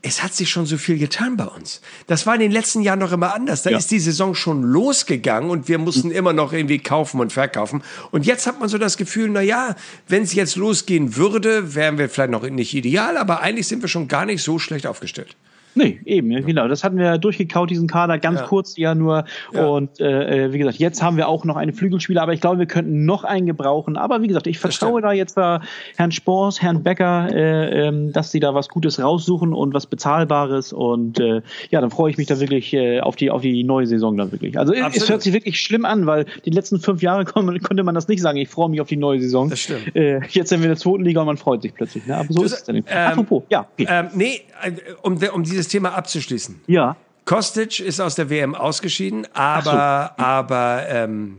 es hat sich schon so viel getan bei uns. Das war in den letzten Jahren noch immer anders. Da ja. ist die Saison schon losgegangen und wir mussten mhm. immer noch irgendwie kaufen und verkaufen. Und jetzt hat man so das Gefühl, na ja, wenn es jetzt losgehen würde, wären wir vielleicht noch nicht ideal, aber eigentlich sind wir schon gar nicht so schlecht aufgestellt. Nee, eben, ja. genau. Das hatten wir durchgekaut, diesen Kader, ganz ja. kurz ja nur. Ja. Und äh, wie gesagt, jetzt haben wir auch noch eine Flügelspieler, aber ich glaube, wir könnten noch einen gebrauchen. Aber wie gesagt, ich vertraue da jetzt da Herrn Spors, Herrn Becker, äh, äh, dass sie da was Gutes raussuchen und was Bezahlbares. Und äh, ja, dann freue ich mich da wirklich äh, auf die auf die neue Saison dann wirklich. Also Absolut. Es hört sich wirklich schlimm an, weil die letzten fünf Jahre kon- konnte man das nicht sagen. Ich freue mich auf die neue Saison. Das stimmt. Äh, jetzt sind wir in der zweiten Liga und man freut sich plötzlich. Ne? Aber so das, ist es dann eben. Ähm, Apropos, ja. Okay. Ähm, nee, um, um dieses Thema abzuschließen. Ja. Kostic ist aus der W M ausgeschieden, aber, so. aber ähm,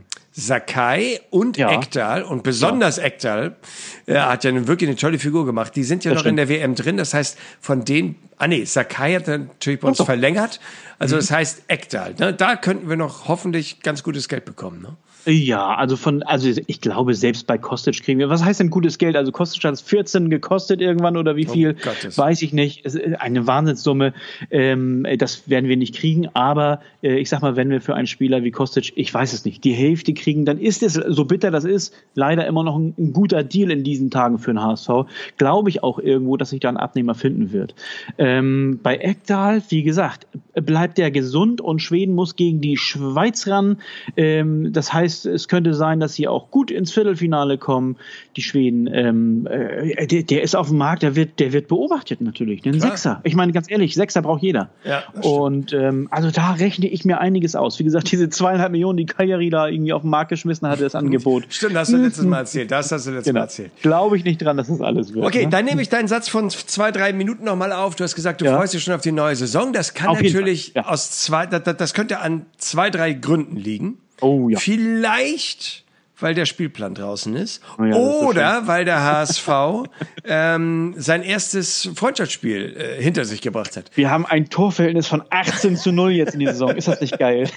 Sakai und ja. Ekdal und besonders ja. Ekdal äh, hat ja wirklich eine tolle Figur gemacht. Die sind ja das noch stimmt. in der W M drin. Das heißt, von denen, ah nee, Sakai hat natürlich bei uns oh, verlängert. Also mhm. das heißt Ekdal. Ne? Da könnten wir noch hoffentlich ganz gutes Geld bekommen. Ne? Ja, also von, also ich glaube, selbst bei Kostic kriegen wir, was heißt denn gutes Geld? Also Kostic hat es vierzehn gekostet irgendwann oder wie viel? Oh, weiß ich nicht. Es ist eine Wahnsinnssumme. Ähm, das werden wir nicht kriegen, aber äh, ich sag mal, wenn wir für einen Spieler wie Kostic, ich weiß es nicht, die Hälfte kriegen, dann ist es, so bitter das ist, leider immer noch ein, ein guter Deal in diesen Tagen für den H S V. Glaube ich auch irgendwo, dass sich da ein Abnehmer finden wird. Ähm, bei Ekdal, wie gesagt, bleibt der gesund und Schweden muss gegen die Schweiz ran. Ähm, das heißt, es könnte sein, dass sie auch gut ins Viertelfinale kommen, die Schweden. Ähm, äh, der, der ist auf dem Markt, der wird, der wird beobachtet natürlich. Ein Sechser. Ich meine, ganz ehrlich, Sechser braucht jeder. Ja, und ähm, also da rechne ich mir einiges aus. Wie gesagt, diese zweieinhalb Millionen, die Cagliari da irgendwie auf den Markt geschmissen hatte, das Angebot. Stimmt, das hast du letztes Mal erzählt. Das hast du letztes genau. Mal erzählt. Glaube ich nicht dran, dass das alles wird. Okay, ne? Dann nehme ich deinen Satz von zwei, drei Minuten nochmal auf. Du hast gesagt, du ja. freust dich schon auf die neue Saison. Das kann auf natürlich ja. aus zwei, das, das könnte an zwei, drei Gründen liegen. Oh ja. Vielleicht weil der Spielplan draußen ist. Oh ja, oder ist weil der H S V ähm, sein erstes Freundschaftsspiel äh, hinter sich gebracht hat. Wir haben ein Torverhältnis von achtzehn zu null jetzt in der Saison. Ist das nicht geil?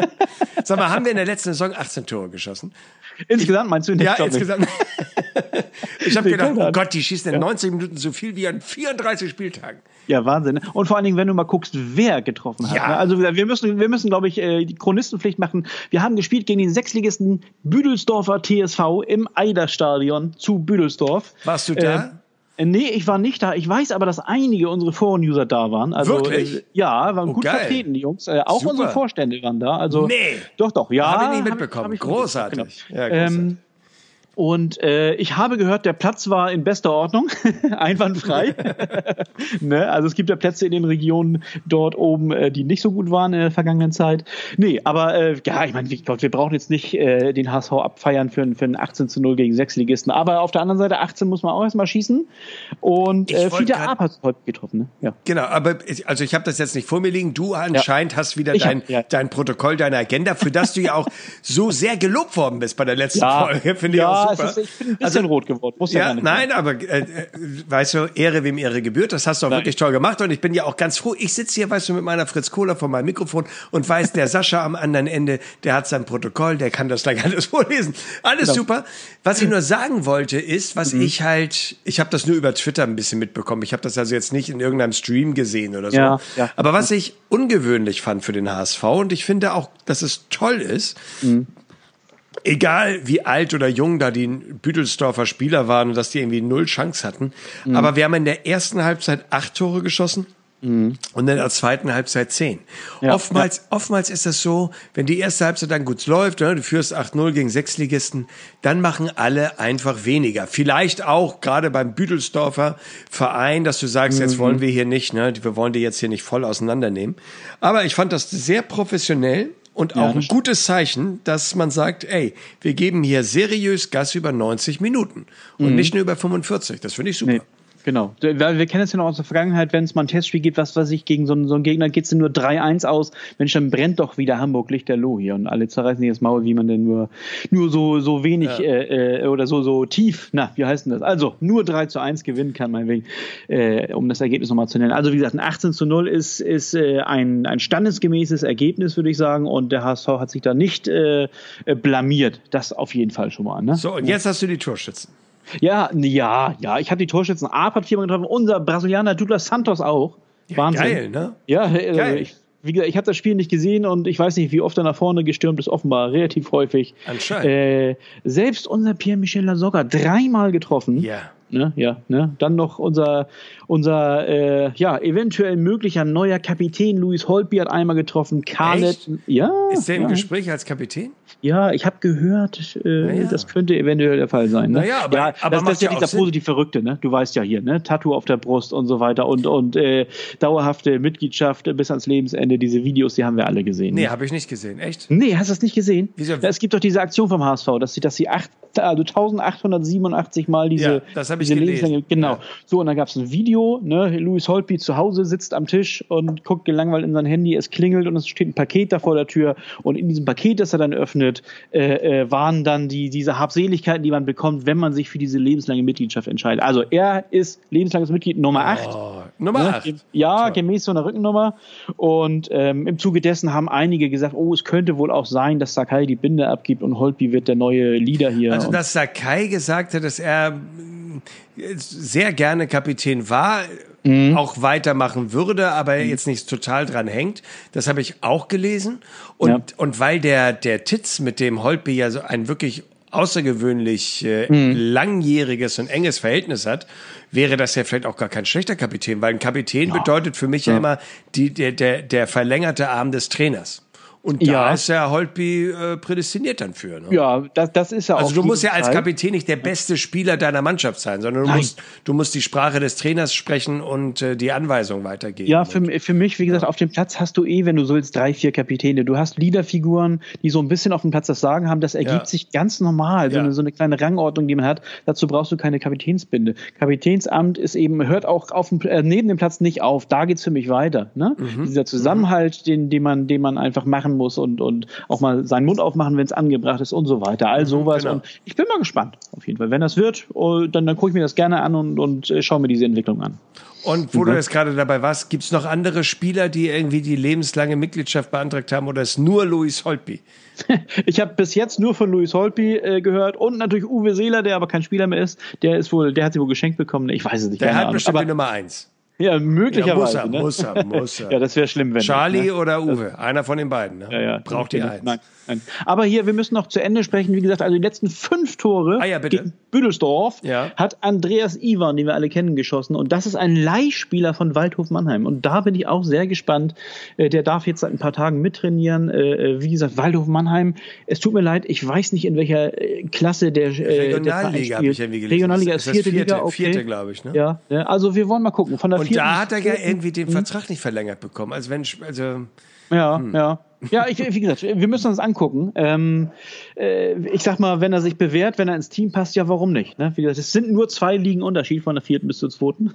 Sag mal, haben wir in der letzten Saison achtzehn Tore geschossen? Insgesamt meinst du nicht? Ja, insgesamt. Ich habe gedacht, oh Gott, die schießen in ja. neunzig Minuten so viel wie an vierunddreißig Spieltagen. Ja, Wahnsinn. Und vor allen Dingen, wenn du mal guckst, wer getroffen hat. Ja. Also wir müssen, wir müssen, glaube ich, die Chronistenpflicht machen. Wir haben gespielt gegen den Sechsligisten Büdelsdorfer T S V im Eiderstadion zu Büdelsdorf. Warst du da? Äh, Nee, ich war nicht da. Ich weiß aber, dass einige unserer Foren-User da waren. Also, Wirklich? Äh, ja, waren oh, gut geil. vertreten, die Jungs. Äh, auch Super. unsere Vorstände waren da. Also, nee. Doch, doch. Ja, habe ich nicht mitbekommen. Hab ich, hab ich großartig. Genau. Ja, großartig. Ähm, Und äh, ich habe gehört, der Platz war in bester Ordnung, einwandfrei. Ne? Also es gibt ja Plätze in den Regionen dort oben, äh, die nicht so gut waren in der vergangenen Zeit. Nee, aber äh, ja, ich meine, wir brauchen jetzt nicht äh, den H S V abfeiern für, für ein achtzehn zu null gegen Sechsligisten. Aber auf der anderen Seite, achtzehn muss man auch erstmal schießen. Und äh, Fiete Arp hat heute getroffen. Ne? Ja. Genau, aber ich, also ich habe das jetzt nicht vor mir liegen. Du anscheinend ja. hast wieder dein, hab, ja. dein Protokoll, deine Agenda, für das du ja auch so sehr gelobt worden bist bei der letzten ja. Folge. Finde ich ja. auch super. Es ist, ich bin ein bisschen also, rot geworden. Muss ja, ja nein, aber äh, weißt du, Ehre wem Ehre gebührt. Das hast du auch nein. wirklich toll gemacht. Und ich bin ja auch ganz froh. Ich sitze hier, weißt du, mit meiner Fritz Kohler vor meinem Mikrofon und weiß, der Sascha am anderen Ende, der hat sein Protokoll, der kann das gleich alles vorlesen. Alles genau. super. Was ich nur sagen wollte, ist, was mhm. ich halt, ich habe das nur über Twitter ein bisschen mitbekommen. Ich habe das also jetzt nicht in irgendeinem Stream gesehen oder so. Ja, ja. Aber was ich ungewöhnlich fand für den H S V, und ich finde auch, dass es toll ist, mhm. egal wie alt oder jung da die Büdelsdorfer Spieler waren und dass die irgendwie null Chance hatten. Mhm. Aber wir haben in der ersten Halbzeit acht Tore geschossen mhm. und in der zweiten Halbzeit zehn. Ja, oftmals, ja. oftmals ist das so, wenn die erste Halbzeit dann gut läuft, ne, du führst acht null gegen Sechsligisten, dann machen alle einfach weniger. Vielleicht auch gerade beim Büdelsdorfer Verein, dass du sagst, mhm. jetzt wollen wir hier nicht, ne, wir wollen die jetzt hier nicht voll auseinandernehmen. Aber ich fand das sehr professionell. Und auch ja, ein gutes Zeichen, dass man sagt, ey, wir geben hier seriös Gas über neunzig Minuten und mhm. nicht nur über fünfundvierzig. Das finde ich super. Nee. Genau. Weil wir kennen es ja noch aus der Vergangenheit, wenn es mal ein Testspiel gibt, was weiß ich, gegen so einen, so einen Gegner geht es nur drei eins aus. Mensch, dann brennt doch wieder Hamburg Lichterloh hier und alle zerreißen sich das Maul, wie man denn nur, nur so, so wenig ja. äh, oder so, so tief, na, wie heißt denn das? Also, nur drei zu eins gewinnen kann, meinetwegen, äh, um das Ergebnis nochmal zu nennen. Also, wie gesagt, ein achtzehn zu null ist, ist äh, ein, ein standesgemäßes Ergebnis, würde ich sagen, und der H S V hat sich da nicht äh, blamiert. Das auf jeden Fall schon mal. Ne? So, und jetzt hast du die Torschützen. Ja, ja, ja, ich habe die Torschützen. Arp hat viermal getroffen, unser Brasilianer Douglas Santos auch. Wahnsinn. Geil, ne? Ja, also Geil. ich, wie gesagt, ich habe das Spiel nicht gesehen und ich weiß nicht, wie oft er nach vorne gestürmt ist, offenbar relativ häufig. Anscheinend. Äh, selbst unser Pierre-Michel Lasogga dreimal getroffen. Ja. Ne, ja, ne? Dann noch unser, unser äh, ja, eventuell möglicher neuer Kapitän Louis Holtby hat einmal getroffen. Khaled, ja. Ist der im ja. Gespräch als Kapitän? Ja, ich habe gehört, äh, Naja. das könnte eventuell der Fall sein. Ne? Naja, aber- ja, aber das, macht das ist ja ja auch dieser Sinn. positiv Verrückte, ne? Du weißt ja hier, ne? Tattoo auf der Brust und so weiter und, und äh, dauerhafte Mitgliedschaft bis ans Lebensende. Diese Videos, die haben wir alle gesehen. Nee, Ne? habe ich nicht gesehen. Echt? Nee, hast du das nicht gesehen? Wieso? Ja, es gibt doch diese Aktion vom H S V, dass sie, dass sie acht, also eintausendachthundertsiebenundachtzig Mal diese, Ja, das hab ich diese gelesen. lebenslange, genau. Ja. So, und dann gab es ein Video, ne, Louis Holtby zu Hause sitzt am Tisch und guckt gelangweilt in sein Handy, es klingelt und es steht ein Paket da vor der Tür und in diesem Paket, das er dann öffnet, äh, äh, waren dann die, diese Habseligkeiten, die man bekommt, wenn man sich für diese lebenslange Mitgliedschaft entscheidet. Also er ist lebenslanges Mitglied Nummer acht. Oh, Nummer Ne? acht. Ja, Toll. gemäß so einer Rückennummer. Und ähm, im Zuge dessen haben einige gesagt, oh, es könnte wohl auch sein, dass Sakai die Binde abgibt und Holtby wird der neue Leader hier. Also, und, dass Sakai gesagt hat, dass er mm, sehr gerne Kapitän war, Mhm. auch weitermachen würde, aber jetzt nicht total dran hängt. Das habe ich auch gelesen. Und, Ja. und weil der, der Titz mit dem Holtby ja so ein wirklich außergewöhnlich äh, Mhm. langjähriges und enges Verhältnis hat, wäre das ja vielleicht auch gar kein schlechter Kapitän, weil ein Kapitän bedeutet für mich ja, Ja. immer die, der, der, der verlängerte Arm des Trainers. Und da Ja. ist ja Holtby äh, prädestiniert dann für. Ne? ja, das, das ist ja auch. Also du musst ja als Kapitän nicht der beste Spieler deiner Mannschaft sein, sondern du Nein. musst, du musst die Sprache des Trainers sprechen und äh, die Anweisung weitergeben. Ja, für, für mich, wie gesagt, auf dem Platz hast du eh, wenn du so willst, drei, vier Kapitäne. Du hast Leaderfiguren, die so ein bisschen auf dem Platz das Sagen haben. Das ergibt Ja. sich ganz normal. So, Ja. eine, so eine kleine Rangordnung, die man hat. Dazu brauchst du keine Kapitänsbinde. Kapitänsamt ist eben, hört auch auf dem, äh, neben dem Platz nicht auf. Da geht's für mich weiter. Ne? Mhm. Dieser Zusammenhalt, den, den, man, den man einfach machen muss und, und auch mal seinen Mund aufmachen, wenn es angebracht ist und so weiter. All sowas. genau. Und ich bin mal gespannt, auf jeden Fall. Wenn das wird, oh, dann, dann gucke ich mir das gerne an und, und äh, schaue mir diese Entwicklung an. Und wo du jetzt gerade dabei warst, gibt's noch andere Spieler, die irgendwie die lebenslange Mitgliedschaft beantragt haben oder ist nur Louis Holtby? Ich habe bis jetzt nur von Louis Holtby äh, gehört und natürlich Uwe Seeler, der aber kein Spieler mehr ist. Der ist wohl, der hat sie wohl geschenkt bekommen. Ich weiß es nicht. Der keine hat Ahnung. bestimmt aber, die Nummer eins. Ja, möglicherweise. Ja, muss er, ne? muss er, muss er. Ja, das wäre schlimm, wenn Charlie nicht, ne? oder Uwe, einer von den beiden. Ne? Ja, ja. Braucht die Nein, eins. nein, nein. Aber hier, wir müssen noch zu Ende sprechen. Wie gesagt, also die letzten fünf Tore Ah ja, bitte. gegen Büdelsdorf Ja. hat Andreas Iwan, den wir alle kennen, geschossen. Und das ist ein Leihspieler von Waldhof Mannheim. Und da bin ich auch sehr gespannt. Äh, Der darf jetzt seit ein paar Tagen mittrainieren. Äh, Wie gesagt, Waldhof Mannheim. Es tut mir leid, ich weiß nicht, in welcher äh, Klasse der äh, der Verein Regionalliga habe ich spielt. irgendwie gelesen. Regionalliga ist das vierte, vierte Liga, okay. Vierte, glaube ich. Ne? Ja, ne? Also wir wollen mal gucken. Von der Und vierten da hat er ja vierten irgendwie den Vertrag nicht verlängert bekommen. Also wenn, also Ja, Hm. ja. Ja, ich, wie gesagt, wir müssen uns angucken. Ähm, äh, ich sag mal, wenn er sich bewährt, wenn er ins Team passt, ja, warum nicht? Ne? Wie gesagt, es sind nur zwei Ligen Unterschied von der vierten bis zur zweiten.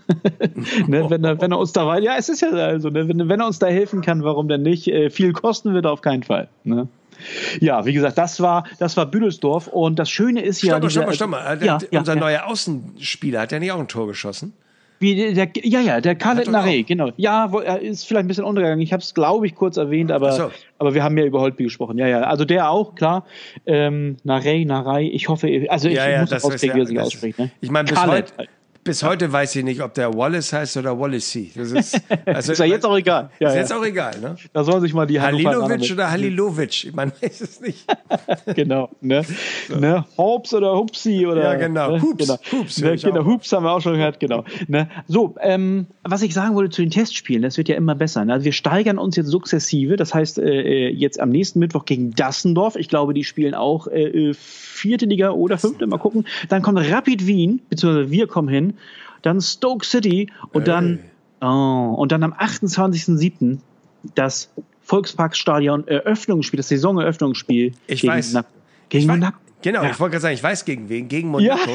ne? wenn, er, wenn er uns da weit, ja, es ist ja also, ne? wenn, wenn er uns da helfen kann, warum denn nicht? Äh, viel kosten wird er auf keinen Fall. Ne? Ja, wie gesagt, das war, das war Büdelsdorf und das Schöne ist ja, stopp mal, diese- stopp mal, stopp mal. Ja, Der- ja, Unser ja. neuer Außenspieler hat ja nicht auch ein Tor geschossen. Wie der, der, ja, ja, der Khaled Hat er Narey, auch. genau. Ja, wo, er ist vielleicht ein bisschen untergegangen. Ich habe es, glaube ich, kurz erwähnt, aber, Ach so. aber wir haben mehr über Holtby gesprochen. Ja, ja, also der auch, klar. Ähm, Narey, Narey, ich hoffe, also ich Ja, ja, muss das rauskriegen, wie er ist sich ja, das ausspricht. ist- Ne? Ich meine, bis Khaled. heute, bis heute weiß ich nicht, ob der Wallace heißt oder Wallacey. Das ist, also, Ist ja jetzt auch egal. Ja, ist ja. jetzt auch egal, ne? Da sollen sich mal die Hannoveraner Halilovic mit- oder Halilovic? Man weiß es nicht. Genau, ne? ne? Hops oder Hupsi oder. Ja, genau. Ne? Hups, genau. Hups höre Ne? ich Genau, auch. Hups haben wir auch schon gehört, genau. Ne? So, ähm, was ich sagen wollte zu den Testspielen, das wird ja immer besser. Ne? Also wir steigern uns jetzt sukzessive. Das heißt, äh, jetzt am nächsten Mittwoch gegen Dassendorf. Ich glaube, die spielen auch äh, vierte Liga oder fünfte. Mal gucken. Dann kommt Rapid Wien, beziehungsweise wir kommen hin. Dann Stoke City und dann, oh, und dann am achtundzwanzigsten siebten das Volksparkstadion Eröffnungsspiel, das Saisoneröffnungsspiel Ich gegen weiß. Na- gegen Ich weiß- Monaco. Genau, Ja. ich wollte gerade sagen, ich weiß gegen wen, gegen Monaco.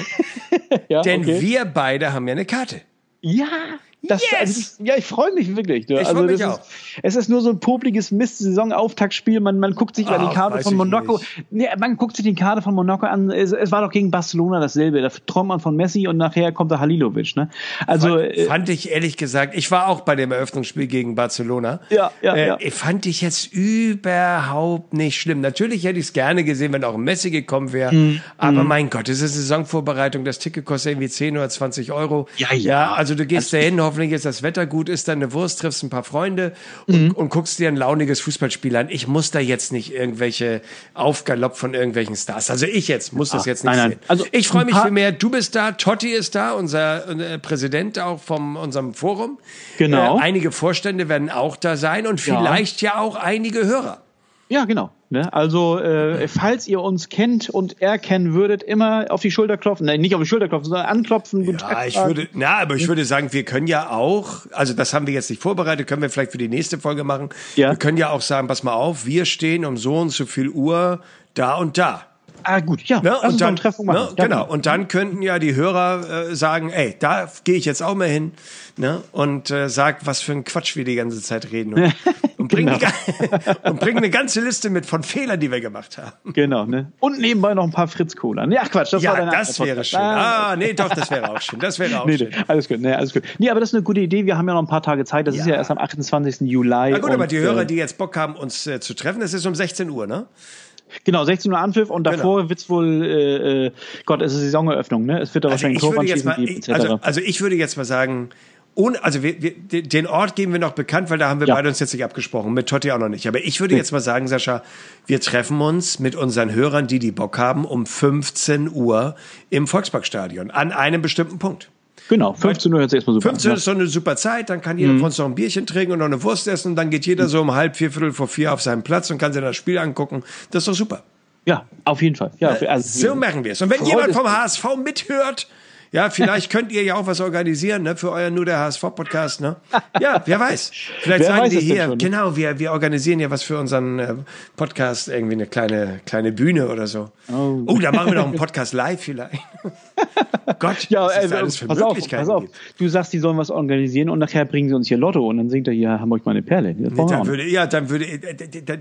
Ja, Denn okay. wir beide haben ja eine Karte. Ja, das, Yes! also ich, ja, ich freue mich wirklich. Du. Ich freu mich das auch. Ist, es ist nur so ein popliges Mist-Saisonauftaktspiel. Man, man guckt sich mal Ach, die Karte weiß von ich Monaco. Nee, man guckt sich die Karte von Monaco an. Es, es war doch gegen Barcelona dasselbe. Da träumt man von Messi und nachher kommt der Halilovic. Ne? Also fand, äh, fand ich ehrlich gesagt, ich war auch bei dem Eröffnungsspiel gegen Barcelona. Ja, ja, äh, ja. Fand ich jetzt überhaupt nicht schlimm. Natürlich hätte ich es gerne gesehen, wenn auch ein Messi gekommen wäre. Mhm. Aber mein Gott, es ist Saisonvorbereitung. Das Ticket kostet irgendwie zehn oder zwanzig Euro. Ja, ja. Also du gehst dahin, hoffentlich hoffentlich ist das Wetter gut, isst dann eine Wurst, triffst ein paar Freunde und, mhm. und guckst dir ein launiges Fußballspiel an. Ich muss da jetzt nicht irgendwelche Aufgalopp von irgendwelchen Stars. Also ich jetzt muss das jetzt nicht nein, nein. sehen. Also ich freue mich viel mehr. Du bist da, Totti ist da, unser äh, Präsident auch von unserem Forum. Genau. Äh, einige Vorstände werden auch da sein und vielleicht ja, ja auch einige Hörer. Ja, genau. Ne? Also, äh, falls ihr uns kennt und erkennen würdet, immer auf die Schulter klopfen. Nein, nicht auf die Schulter klopfen, sondern anklopfen. Ja, Tag, ich würde, na, aber ich würde sagen, wir können ja auch, also das haben wir jetzt nicht vorbereitet, können wir vielleicht für die nächste Folge machen. Ja. Wir können ja auch sagen, pass mal auf, wir stehen um so und so viel Uhr da und da. Ah, gut, ja. Ne? Und dann, Treffung machen. Ne? Genau. Und dann könnten ja die Hörer äh, sagen, ey, da gehe ich jetzt auch mal hin, ne? Und äh, sag, was für ein Quatsch wir die ganze Zeit reden. Und, und, bringen, genau. die, und bringen eine ganze Liste mit von Fehlern, die wir gemacht haben. Genau, ne? Und nebenbei noch ein paar Fritz-Cola. Ja, Quatsch, das ja, war deine das wäre schön. Ah, nee, doch, das wäre auch schön. Das wäre auch nee, schön. Nee, alles gut, nee, alles gut. Nee, aber das ist eine gute Idee. Wir haben ja noch ein paar Tage Zeit. Das ja. ist ja erst am achtundzwanzigsten Juli. Na gut, und, aber die Hörer, die jetzt Bock haben, uns äh, zu treffen, das ist um sechzehn Uhr, ne? Genau, sechzehn Uhr Anpfiff und davor genau. wird's wohl, äh, Gott, es ist Saisoneröffnung, ne? Es wird da also wahrscheinlich Torwandschießen geben, et cetera. Also, also ich würde jetzt mal sagen, ohne, also wir, wir, den Ort geben wir noch bekannt, weil da haben wir ja. beide uns jetzt nicht abgesprochen, mit Totti auch noch nicht. Aber ich würde nee. jetzt mal sagen, Sascha, wir treffen uns mit unseren Hörern, die die Bock haben, um fünfzehn Uhr im Volksparkstadion an einem bestimmten Punkt. Genau, fünfzehn Uhr hört sich erstmal super an. fünfzehn Uhr ist so eine super Zeit, dann kann jeder mhm. von uns noch ein Bierchen trinken und noch eine Wurst essen und dann geht jeder so um halb, vier, viertel vor vier auf seinen Platz und kann sich das Spiel angucken. Das ist doch super. Ja, auf jeden Fall. Ja, also, so machen wir es. Und wenn jemand vom H S V mithört, ja, vielleicht könnt ihr ja auch was organisieren, ne, für euer Nur der H S V-Podcast, ne? Ja, wer weiß. Vielleicht wer sagen weiß die hier, schon, ne? Genau, wir, wir organisieren ja was für unseren äh, Podcast, irgendwie eine kleine, kleine Bühne oder so. Oh, oh da machen wir noch einen Podcast live vielleicht. Gott, ja, was ist äh, alles für pass Möglichkeiten auf, pass auf. Du sagst, die sollen was organisieren und nachher bringen sie uns hier Lotto und dann singt er hier Hamburg meine Perle. Nee, dann würde, ja, dann würde, äh, dann,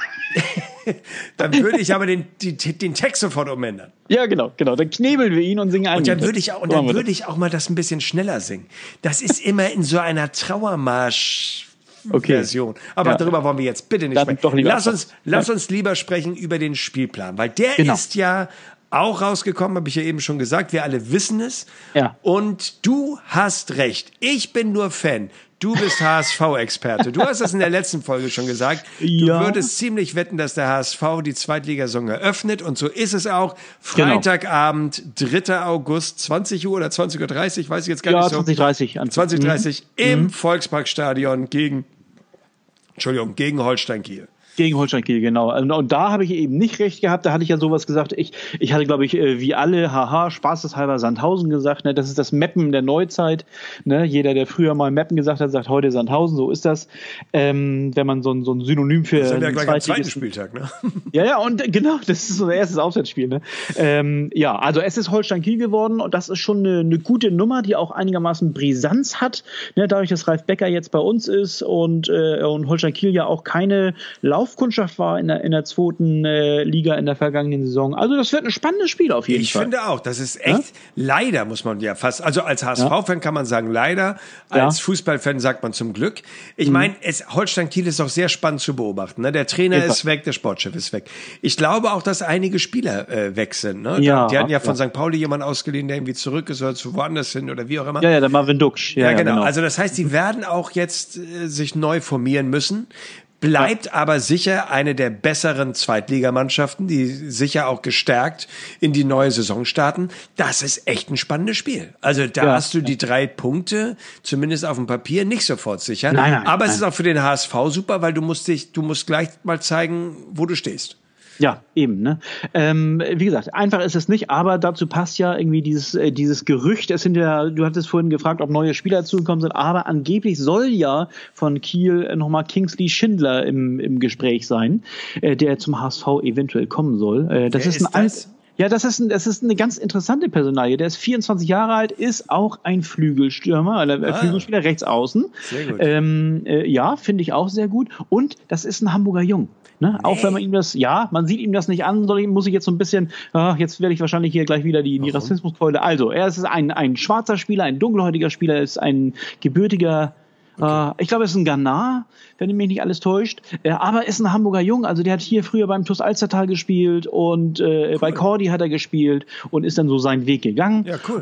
dann würde ich aber den, die, den Text sofort umändern. Ja, genau, genau. Dann knebeln wir ihn und singen ein. Und dann würde ich auch, und dann würde ich auch mal das ein bisschen schneller singen. Das ist immer in so einer Trauermarsch. Okay. Version. Aber ja. darüber wollen wir jetzt bitte nicht dann sprechen. Lass uns, lass uns lieber sprechen über den Spielplan, weil der genau. ist ja auch rausgekommen, habe ich ja eben schon gesagt. Wir alle wissen es. Ja. Und du hast recht. Ich bin nur Fan. Du bist H S V-Experte. Du hast das in der letzten Folge schon gesagt. Du ja. würdest ziemlich wetten, dass der H S V die Zweitligasaison eröffnet. Und so ist es auch. Freitagabend, dritter August, zwanzig Uhr oder zwanzig Uhr dreißig, weiß ich jetzt gar ja, nicht so. zwanzig Uhr dreißig. zwanzig Uhr dreißig mhm. im mhm. Volksparkstadion gegen, Entschuldigung, gegen Holstein Kiel. Gegen Holstein Kiel, genau. Und da habe ich eben nicht recht gehabt. Da hatte ich ja sowas gesagt. Ich, ich hatte, glaube ich, wie alle, haha, spaßeshalber Sandhausen gesagt. Ne? Das ist das Meppen der Neuzeit. Ne? Jeder, der früher mal Meppen gesagt hat, sagt heute Sandhausen. So ist das. Ähm, wenn man so ein, so ein Synonym für. Das ist ja gleich am zweiten Spieltag, ne? Ja, ja, und genau, das ist so ein erstes Auswärtsspiel. Ne? Ähm, ja, also es ist Holstein Kiel geworden und das ist schon eine, eine gute Nummer, die auch einigermaßen Brisanz hat. Ne? Dadurch, dass Ralf Becker jetzt bei uns ist und, äh, und Holstein Kiel ja auch keine Lauf Laufkundschaft war in der, in der zweiten äh, Liga in der vergangenen Saison. Also das wird ein spannendes Spiel auf jeden ich Fall. Ich finde auch, das ist echt, ja? leider muss man ja fast, also als H S V-Fan ja. kann man sagen leider, als ja. Fußballfan sagt man zum Glück. Ich mhm. meine, Holstein Kiel ist auch sehr spannend zu beobachten. Ne? Der Trainer Etwa. ist weg, der Sportchef ist weg. Ich glaube auch, dass einige Spieler äh, weg sind. Ne? Ja, die hatten ja von ja. Sankt Pauli jemanden ausgeliehen, der irgendwie zurück ist oder zu woanders hin oder wie auch immer. Ja, ja, der Marvin Duksch. Ja, ja, genau. genau. Also das heißt, die werden auch jetzt äh, sich neu formieren müssen. Bleibt ja. aber sicher eine der besseren Zweitligamannschaften, die sicher auch gestärkt in die neue Saison starten. Das ist echt ein spannendes Spiel. Also da ja. hast du die drei Punkte, zumindest auf dem Papier, nicht sofort sicher. Nein, nein, aber nein. es ist auch für den H S V super, weil du musst dich, du musst gleich mal zeigen, wo du stehst. Ja, eben, ne? Ähm, wie gesagt, einfach ist es nicht, aber dazu passt ja irgendwie dieses, äh, dieses Gerücht. Es sind ja, du hattest vorhin gefragt, ob neue Spieler dazugekommen sind, aber angeblich soll ja von Kiel äh, nochmal Kingsley Schindler im, im Gespräch sein, äh, der zum H S V eventuell kommen soll. Äh, das Wer ist ein ist das? Ja, das ist, ein, das ist eine ganz interessante Personalie. Der ist vierundzwanzig Jahre alt, ist auch ein Flügelstürmer, äh, ah. Flügelspieler rechts außen. Sehr gut. Ähm, äh, ja, finde ich auch sehr gut. Und das ist ein Hamburger Jung. Ne? Nee. Auch wenn man ihm das, ja, man sieht ihm das nicht an, sondern muss ich jetzt so ein bisschen, ach, jetzt werde ich wahrscheinlich hier gleich wieder die, die Rassismuskeule. Also, er ist ein, ein schwarzer Spieler, ein dunkelhäutiger Spieler, ist ein gebürtiger, okay. äh, ich glaube, er ist ein Ghana, wenn mich nicht alles täuscht, äh, aber ist ein Hamburger Jung, also der hat hier früher beim T U S Alstertal gespielt und äh, cool. bei Cordy hat er gespielt und ist dann so seinen Weg gegangen. Ja, cool.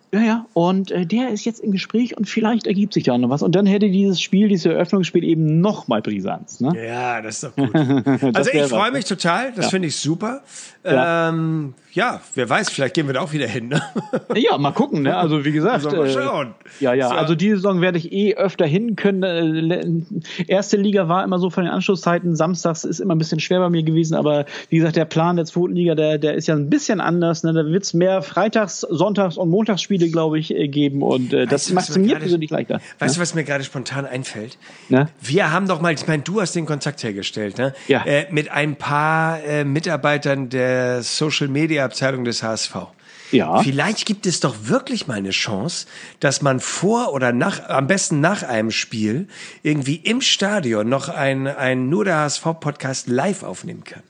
Ja, ja. Und äh, der ist jetzt im Gespräch und vielleicht ergibt sich da noch was. Und dann hätte dieses Spiel, dieses Eröffnungsspiel eben noch mal Brisanz. Ne? Ja, das ist doch gut. Also ich freue mich total. Das ja. finde ich super. Ja. Ähm, ja, wer weiß, vielleicht gehen wir da auch wieder hin. Ne? Ja, mal gucken. Ne? Also wie gesagt. Also mal schauen. Äh, ja, ja. So. Also diese Saison werde ich eh öfter hin können. Äh, erste Liga war immer so von den Anschlusszeiten. Samstags ist immer ein bisschen schwer bei mir gewesen. Aber wie gesagt, der Plan der zweiten Liga, der, der ist ja ein bisschen anders. Ne? Da wird es mehr Freitags-, Sonntags- und Montagsspiele, glaube ich, geben. Und äh, das macht es mir persönlich leichter. Weißt ne? du, was mir gerade spontan einfällt? Ne? Wir haben doch mal, ich meine, du hast den Kontakt hergestellt, ne? Ja. Äh, mit ein paar äh, Mitarbeitern der Social-Media-Abteilung des H S V. Ja. Vielleicht gibt es doch wirklich mal eine Chance, dass man vor oder nach, am besten nach einem Spiel, irgendwie im Stadion noch ein, ein Nur der H S V-Podcast live aufnehmen kann.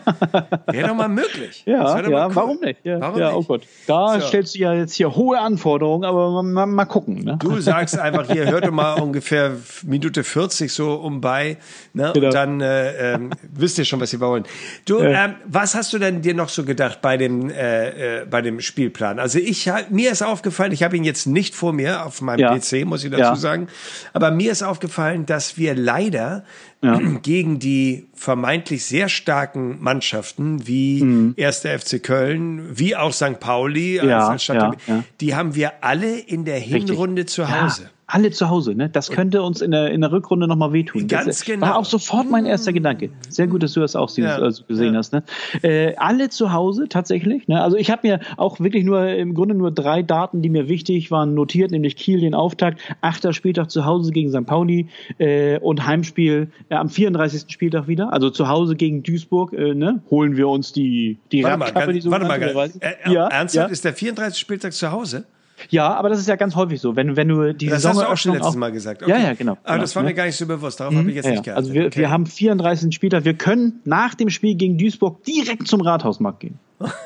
Wäre doch mal möglich. Ja, ja, cool. Warum nicht? Ja, warum ja nicht? Oh Gott. Da so. stellst du ja jetzt hier hohe Anforderungen, aber mal, mal gucken. Ne? Du sagst einfach, hier hört mal ungefähr Minute vierzig so um bei, ne? Genau. Und dann äh, ähm, wisst ihr schon, was sie wollen. Du, ja. ähm, was hast du denn dir noch so gedacht bei dem äh, äh, bei dem Spielplan? Also ich mir ist aufgefallen, ich habe ihn jetzt nicht vor mir auf meinem ja. P C, muss ich dazu ja. sagen, aber mir ist aufgefallen, dass wir leider ja. gegen die vermeintlich sehr starken Mannschaften wie mhm. erster F C Köln, wie auch Sankt Pauli, ja, als Stadt, ja, ja. die haben wir alle in der Hinrunde Richtig. zu Hause. Ja. Alle zu Hause, ne? Das könnte uns in der, in der Rückrunde nochmal wehtun. Ganz das genau. War auch sofort mein erster Gedanke. Sehr gut, dass du das auch ja. also gesehen ja. hast. Ne? Äh, alle zu Hause tatsächlich. Ne? Also ich habe mir auch wirklich nur im Grunde nur drei Daten, die mir wichtig waren, notiert, nämlich Kiel den Auftakt, achter Spieltag zu Hause gegen Sankt Pauli äh, und Heimspiel äh, am vierunddreißigsten Spieltag wieder. Also zu Hause gegen Duisburg äh, ne? holen wir uns die die Warte mal, Radkappe, ganz, die so warte mal, ganz, äh, äh, ja, ernsthaft? ja. Ist der vierunddreißigste Spieltag zu Hause? Ja, aber das ist ja ganz häufig so, wenn wenn du die Das hast du auch schon Saisoneröffnung letztes auch, Mal gesagt. Okay. Ja, ja, genau. Aber genau, das war ne? mir gar nicht so bewusst. Darauf Mhm, habe ich jetzt ja, nicht geachtet. Also wir, okay. wir haben vierunddreißigsten Spieltag. Wir können nach dem Spiel gegen Duisburg direkt zum Rathausmarkt gehen.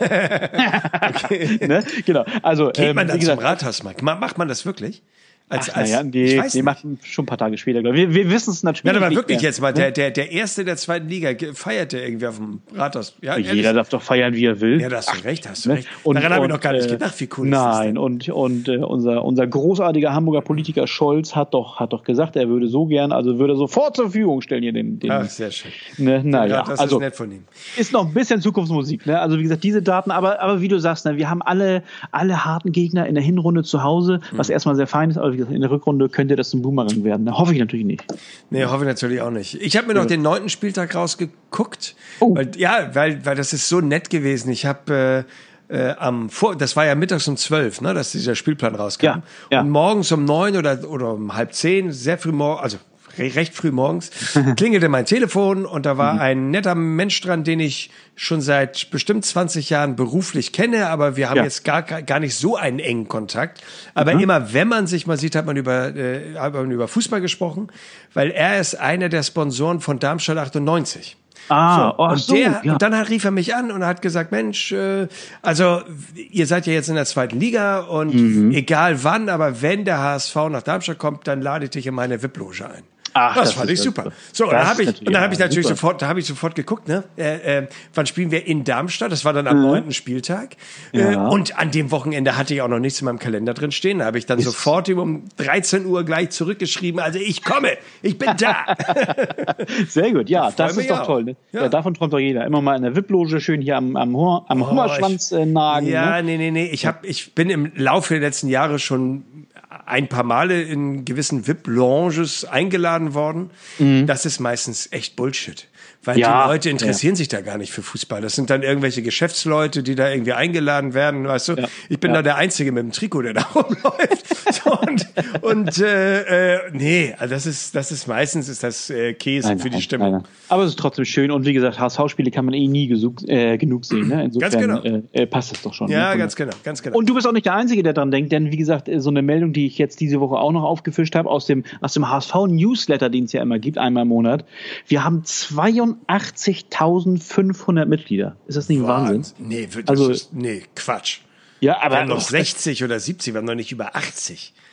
okay. ne? Genau. Also geht man ähm, dann wie gesagt, zum Rathausmarkt? Macht man das wirklich? Als, Ach, als, naja, die, ich weiß die nicht. machen schon ein paar Tage später, glaube ich. Wir, wir wissen es natürlich Nein, aber nicht wirklich mehr. jetzt mal, der, der, der Erste der zweiten Liga feierte irgendwie auf dem Rathaus. Ja, Jeder ehrlich? darf doch feiern, wie er will. Ja, da hast du recht, hast du Ne? recht. Und, Daran habe ich und, noch gar nicht äh, gedacht, wie cool ist das Nein, denn? und, und äh, unser, unser großartiger Hamburger Politiker Scholz hat doch, hat doch gesagt, er würde so gern, also würde sofort zur Verfügung stellen hier den. den Ach, sehr schön. Ne, naja, ja, das also ist nett von ihm. ist noch ein bisschen Zukunftsmusik. Ne? Also wie gesagt, diese Daten, aber, aber wie du sagst, ne, wir haben alle, alle harten Gegner in der Hinrunde zu Hause, was Mhm. erstmal sehr fein ist, aber wie gesagt, in der Rückrunde könnte das ein Boomerang werden. Ne? Hoffe ich natürlich nicht. Nee, hoffe ich natürlich auch nicht. Ich habe mir noch den neunten Spieltag rausgeguckt. Oh. Weil, ja, weil, weil das ist so nett gewesen. Ich habe äh, äh, am Vor das war ja mittags um zwölf, ne, dass dieser Spielplan rauskam. Ja, ja. Und morgens um neun oder, oder um halb zehn, sehr früh morgens, also recht früh morgens, klingelte mein Telefon und da war ein netter Mensch dran, den ich schon seit bestimmt zwanzig Jahren beruflich kenne, aber wir haben Ja. jetzt gar, gar nicht so einen engen Kontakt. Aber Mhm. immer, wenn man sich mal sieht, hat man über, äh, hat man über Fußball gesprochen, weil er ist einer der Sponsoren von Darmstadt achtundneunzig. Ah, So, ach und, so, der, ja. und dann hat, rief er mich an und hat gesagt, Mensch, äh, also ihr seid ja jetzt in der zweiten Liga und Mhm. egal wann, aber wenn der H S V nach Darmstadt kommt, dann lade ich dich in meine V I P-Loge ein. Ach, das, das fand ist ich ja super. super. So, und Das dann habe ist ich, und dann habe ich ja, natürlich super. sofort, da habe ich sofort geguckt, ne, äh, äh, wann spielen wir in Darmstadt? Das war dann am neunten Spieltag. Äh, Ja. und an dem Wochenende hatte ich auch noch nichts in meinem Kalender drin stehen. Da habe ich dann sofort ihm um dreizehn Uhr gleich zurückgeschrieben. Also ich komme, ich bin da. Sehr gut, ja, freu das mich ist doch auch. toll. Ne? Ja. Ja. Davon träumt doch jeder. Immer mal in der V I P-Loge schön hier am, am, Hur, am Oh, Hummerschwanz äh, nagen. Ja, Ne? nee, nee, nee. Ich, hab, ich bin im Laufe der letzten Jahre schon ein paar Male in gewissen V I P-Lounges eingeladen worden. Mhm. Das ist meistens echt Bullshit. Weil Ja, die Leute interessieren sich da gar nicht für Fußball. Das sind dann irgendwelche Geschäftsleute, die da irgendwie eingeladen werden, weißt du. Ja. Ich bin Ja. da der Einzige mit dem Trikot, der da rumläuft. So, und und äh, äh, nee, also das ist, das ist meistens ist das äh, Käse Nein, für die nein, Stimmung. nein, nein. Aber es ist trotzdem schön. Und wie gesagt, H S V-Spiele kann man eh nie gesug, äh, genug sehen. Ne? Insofern Ganz genau. äh, äh, passt das doch schon. Ja, ne? ganz genau, ganz genau. Und du bist auch nicht der Einzige, der dran denkt, denn wie gesagt, äh, so eine Meldung, die ich jetzt diese Woche auch noch aufgefischt habe, aus dem, aus dem H S V-Newsletter, den es ja immer gibt, einmal im Monat. Wir haben zweiundachtzigtausendfünfhundert Mitglieder. Ist das nicht Wahnsinn? Nee, das Also- ist, nee, Quatsch. Ja, Wir aber haben noch auch- sechzig oder siebzig, wir haben noch nicht über achtzig.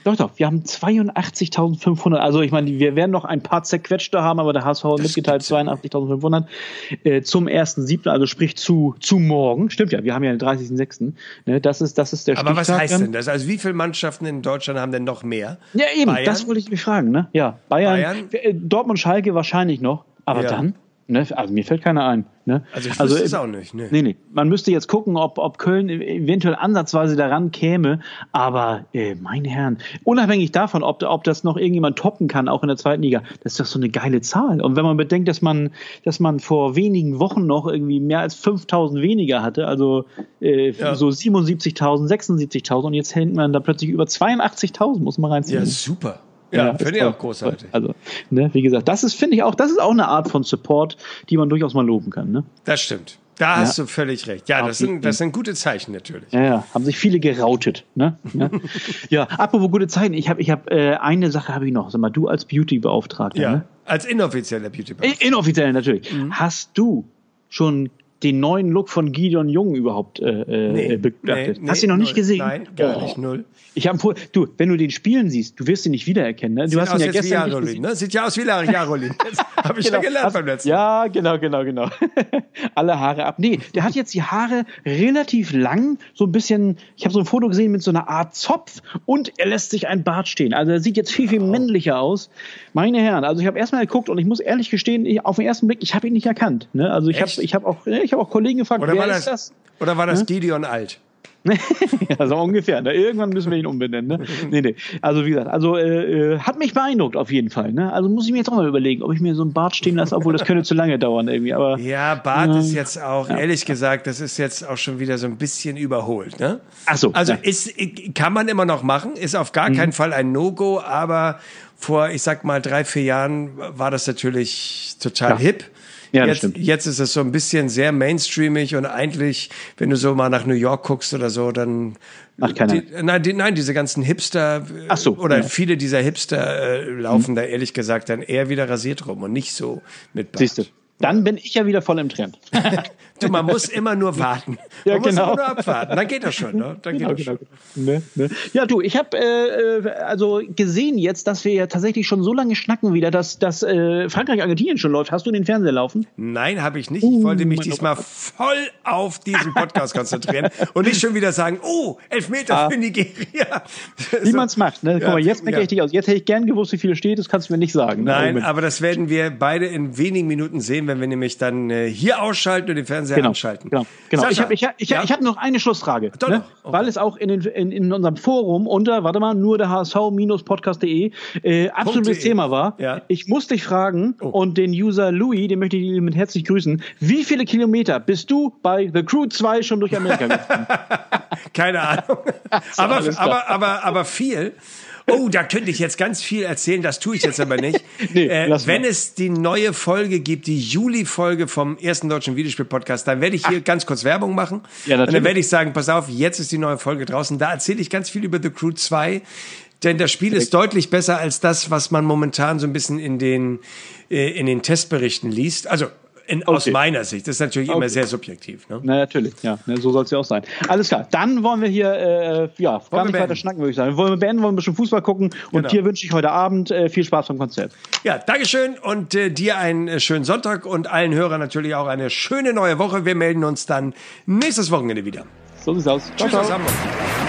Doch, doch, wir haben zweiundachtzigtausendfünfhundert. Also ich meine, wir werden noch ein paar zerquetschte haben, aber der H S V hat mitgeteilt zweiundachtzigtausendfünfhundert äh, zum ersten siebten, also sprich zu, zu morgen. Stimmt ja, wir haben ja den dreißigsten sechsten Ne, das ist, das ist der Aber Stichtag. was heißt denn das? Also wie viele Mannschaften in Deutschland haben denn noch mehr? Ja, eben, Bayern? Das wollte ich mich fragen. Ne? Ja, Bayern, Bayern? äh, Dortmund, Schalke wahrscheinlich noch, aber Ja. dann? Ne, also mir fällt keiner ein. Ne? Also ich also, wüsste es auch nicht. Ne. Nee, nee. Man müsste jetzt gucken, ob, ob Köln eventuell ansatzweise daran käme. Aber, äh, meine Herren, unabhängig davon, ob, ob das noch irgendjemand toppen kann, auch in der zweiten Liga, das ist doch so eine geile Zahl. Und wenn man bedenkt, dass man, dass man vor wenigen Wochen noch irgendwie mehr als fünftausend weniger hatte, also äh, Ja. so siebenundsiebzigtausend, sechsundsiebzigtausend und jetzt hängt man da plötzlich über zweiundachtzigtausend, muss man reinziehen. Ja, super. Ja, ist finde ich toll. auch großartig. Also, ne, wie gesagt, das ist, finde ich auch, das ist auch eine Art von Support, die man durchaus mal loben kann. Ne? Das stimmt. Da hast du völlig recht. Ja, das sind, das sind gute Zeichen natürlich. Ja, ja, haben sich viele gerautet. Ne? Ja. ja, apropos gute Zeiten, ich habe ich hab, äh, eine Sache habe ich noch. Sag mal, du als Beauty-Beauftragter. Ja, Ne? als inoffizieller Beauty-Beauftragter. Inoffiziell natürlich. Mhm. Hast du schon den neuen Look von Gideon Jung überhaupt äh, Nee, begutachtet? nee, Hast du ihn noch null. nicht gesehen? Nein, gar Oh. nicht, null. Ich habe du, wenn du den spielen siehst, du wirst ihn nicht wiedererkennen. Ne? Du Sieht hast ihn aus ja jetzt wie gestern nicht Jarolin, gesehen. ne? Sieht ja aus wie Jarolin. Das habe ich Genau. ja gelernt Hast- beim letzten Ja, genau, genau, genau. Alle Haare ab. Nee, der hat jetzt die Haare relativ lang, so ein bisschen, ich habe so ein Foto gesehen mit so einer Art Zopf und er lässt sich ein Bart stehen. Also er sieht jetzt viel, viel männlicher aus. Meine Herren, also ich habe erstmal geguckt und ich muss ehrlich gestehen, ich, auf den ersten Blick, ich habe ihn nicht erkannt. Ne? Also ich habe Echt? ich hab auch, ich hab auch Kollegen gefragt, Oder wer war ist das, das? oder war das Gideon alt? Ja, so ungefähr. Ne? Irgendwann müssen wir ihn umbenennen. Ne? Nee, nee. Also wie gesagt, also äh, äh, hat mich beeindruckt auf jeden Fall. Ne? Also muss ich mir jetzt auch mal überlegen, ob ich mir so einen Bart stehen lasse, obwohl das könnte zu lange dauern irgendwie. Aber Ja, Bart Ja. ist jetzt auch, ehrlich gesagt, das ist jetzt auch schon wieder so ein bisschen überholt. Ne? ach so. Also ja. ist, kann man immer noch machen, ist auf gar keinen Fall ein No-Go, aber vor, ich sag mal, drei, vier Jahren war das natürlich total Ja. hip. Ja, das jetzt, stimmt. jetzt ist es so ein bisschen sehr mainstreamig und eigentlich, wenn du so mal nach New York guckst oder so, dann Macht keiner. die, nein, die, nein, diese ganzen Hipster Ach so, oder ja. viele dieser Hipster äh, laufen da ehrlich gesagt dann eher wieder rasiert rum und nicht so mit Bart. Siehst du. Dann bin ich ja wieder voll im Trend. Du, man muss immer nur warten. Ja, man muss genau. immer nur abwarten. Dann geht das schon. Ne? Dann geht das schon. Ne, ne. Ja, du, ich habe äh, äh, also gesehen jetzt, dass wir ja tatsächlich schon so lange schnacken wieder, dass, dass äh, Frankreich-Argentinien schon läuft. Hast du den Fernseher laufen? Nein, habe ich nicht. Ich wollte mich mein diesmal voll auf diesen Podcast konzentrieren und nicht schon wieder sagen, oh, Elfmeter Ah. für Nigeria. Wie So. man es macht. Ne? Guck Ja, mal, jetzt meckere ja. ich dich aus. Jetzt hätte ich gern gewusst, wie viele steht. Das kannst du mir nicht sagen. Ne? Nein, Moment. aber das werden wir beide in wenigen Minuten sehen, wenn wir nämlich dann äh, hier ausschalten und den Fernseher Genau, anschalten. genau, genau. Sascha, Ich habe ich hab, ich hab, ja? ich hab noch eine Schlussfrage, Doch ne? noch, okay. Weil es auch in, den, in, in unserem Forum unter, warte mal, nur der H S V Podcast Punkt de äh, absolutes .de. Thema war. Ja. Ich muss dich fragen Oh. und den User Louis, den möchte ich mit herzlich grüßen. Wie viele Kilometer bist du bei The Crew zwei schon durch Amerika gefahren? Keine Ahnung. So, aber, alles klar. aber, aber, aber viel. Oh, da könnte ich jetzt ganz viel erzählen, das tue ich jetzt aber nicht. Nee, äh, lass wenn mal. es die neue Folge gibt, die Juli-Folge vom ersten deutschen Videospiel-Podcast, dann werde ich hier ganz kurz Werbung machen. Ja, und natürlich. dann werde ich sagen, pass auf, jetzt ist die neue Folge draußen. Da erzähle ich ganz viel über The Crew zwei. Denn das Spiel ist deutlich besser als das, was man momentan so ein bisschen in den, äh, in den Testberichten liest. Also in, aus Okay. meiner Sicht. Das ist natürlich immer Okay. sehr subjektiv. Ne? Na, natürlich, ja, ne, so soll es ja auch sein. Alles klar, dann wollen wir hier äh, ja, gar wir nicht weiter beenden? schnacken, würde ich sagen. Wollen wir beenden, wollen wir ein bisschen Fußball gucken und Genau. dir wünsche ich heute Abend äh, viel Spaß beim Konzert. Ja, Dankeschön und äh, dir einen äh, schönen Sonntag und allen Hörern natürlich auch eine schöne neue Woche. Wir melden uns dann nächstes Wochenende wieder. So sieht's aus. Ciao, Tschüss aus ciao. Hamburg.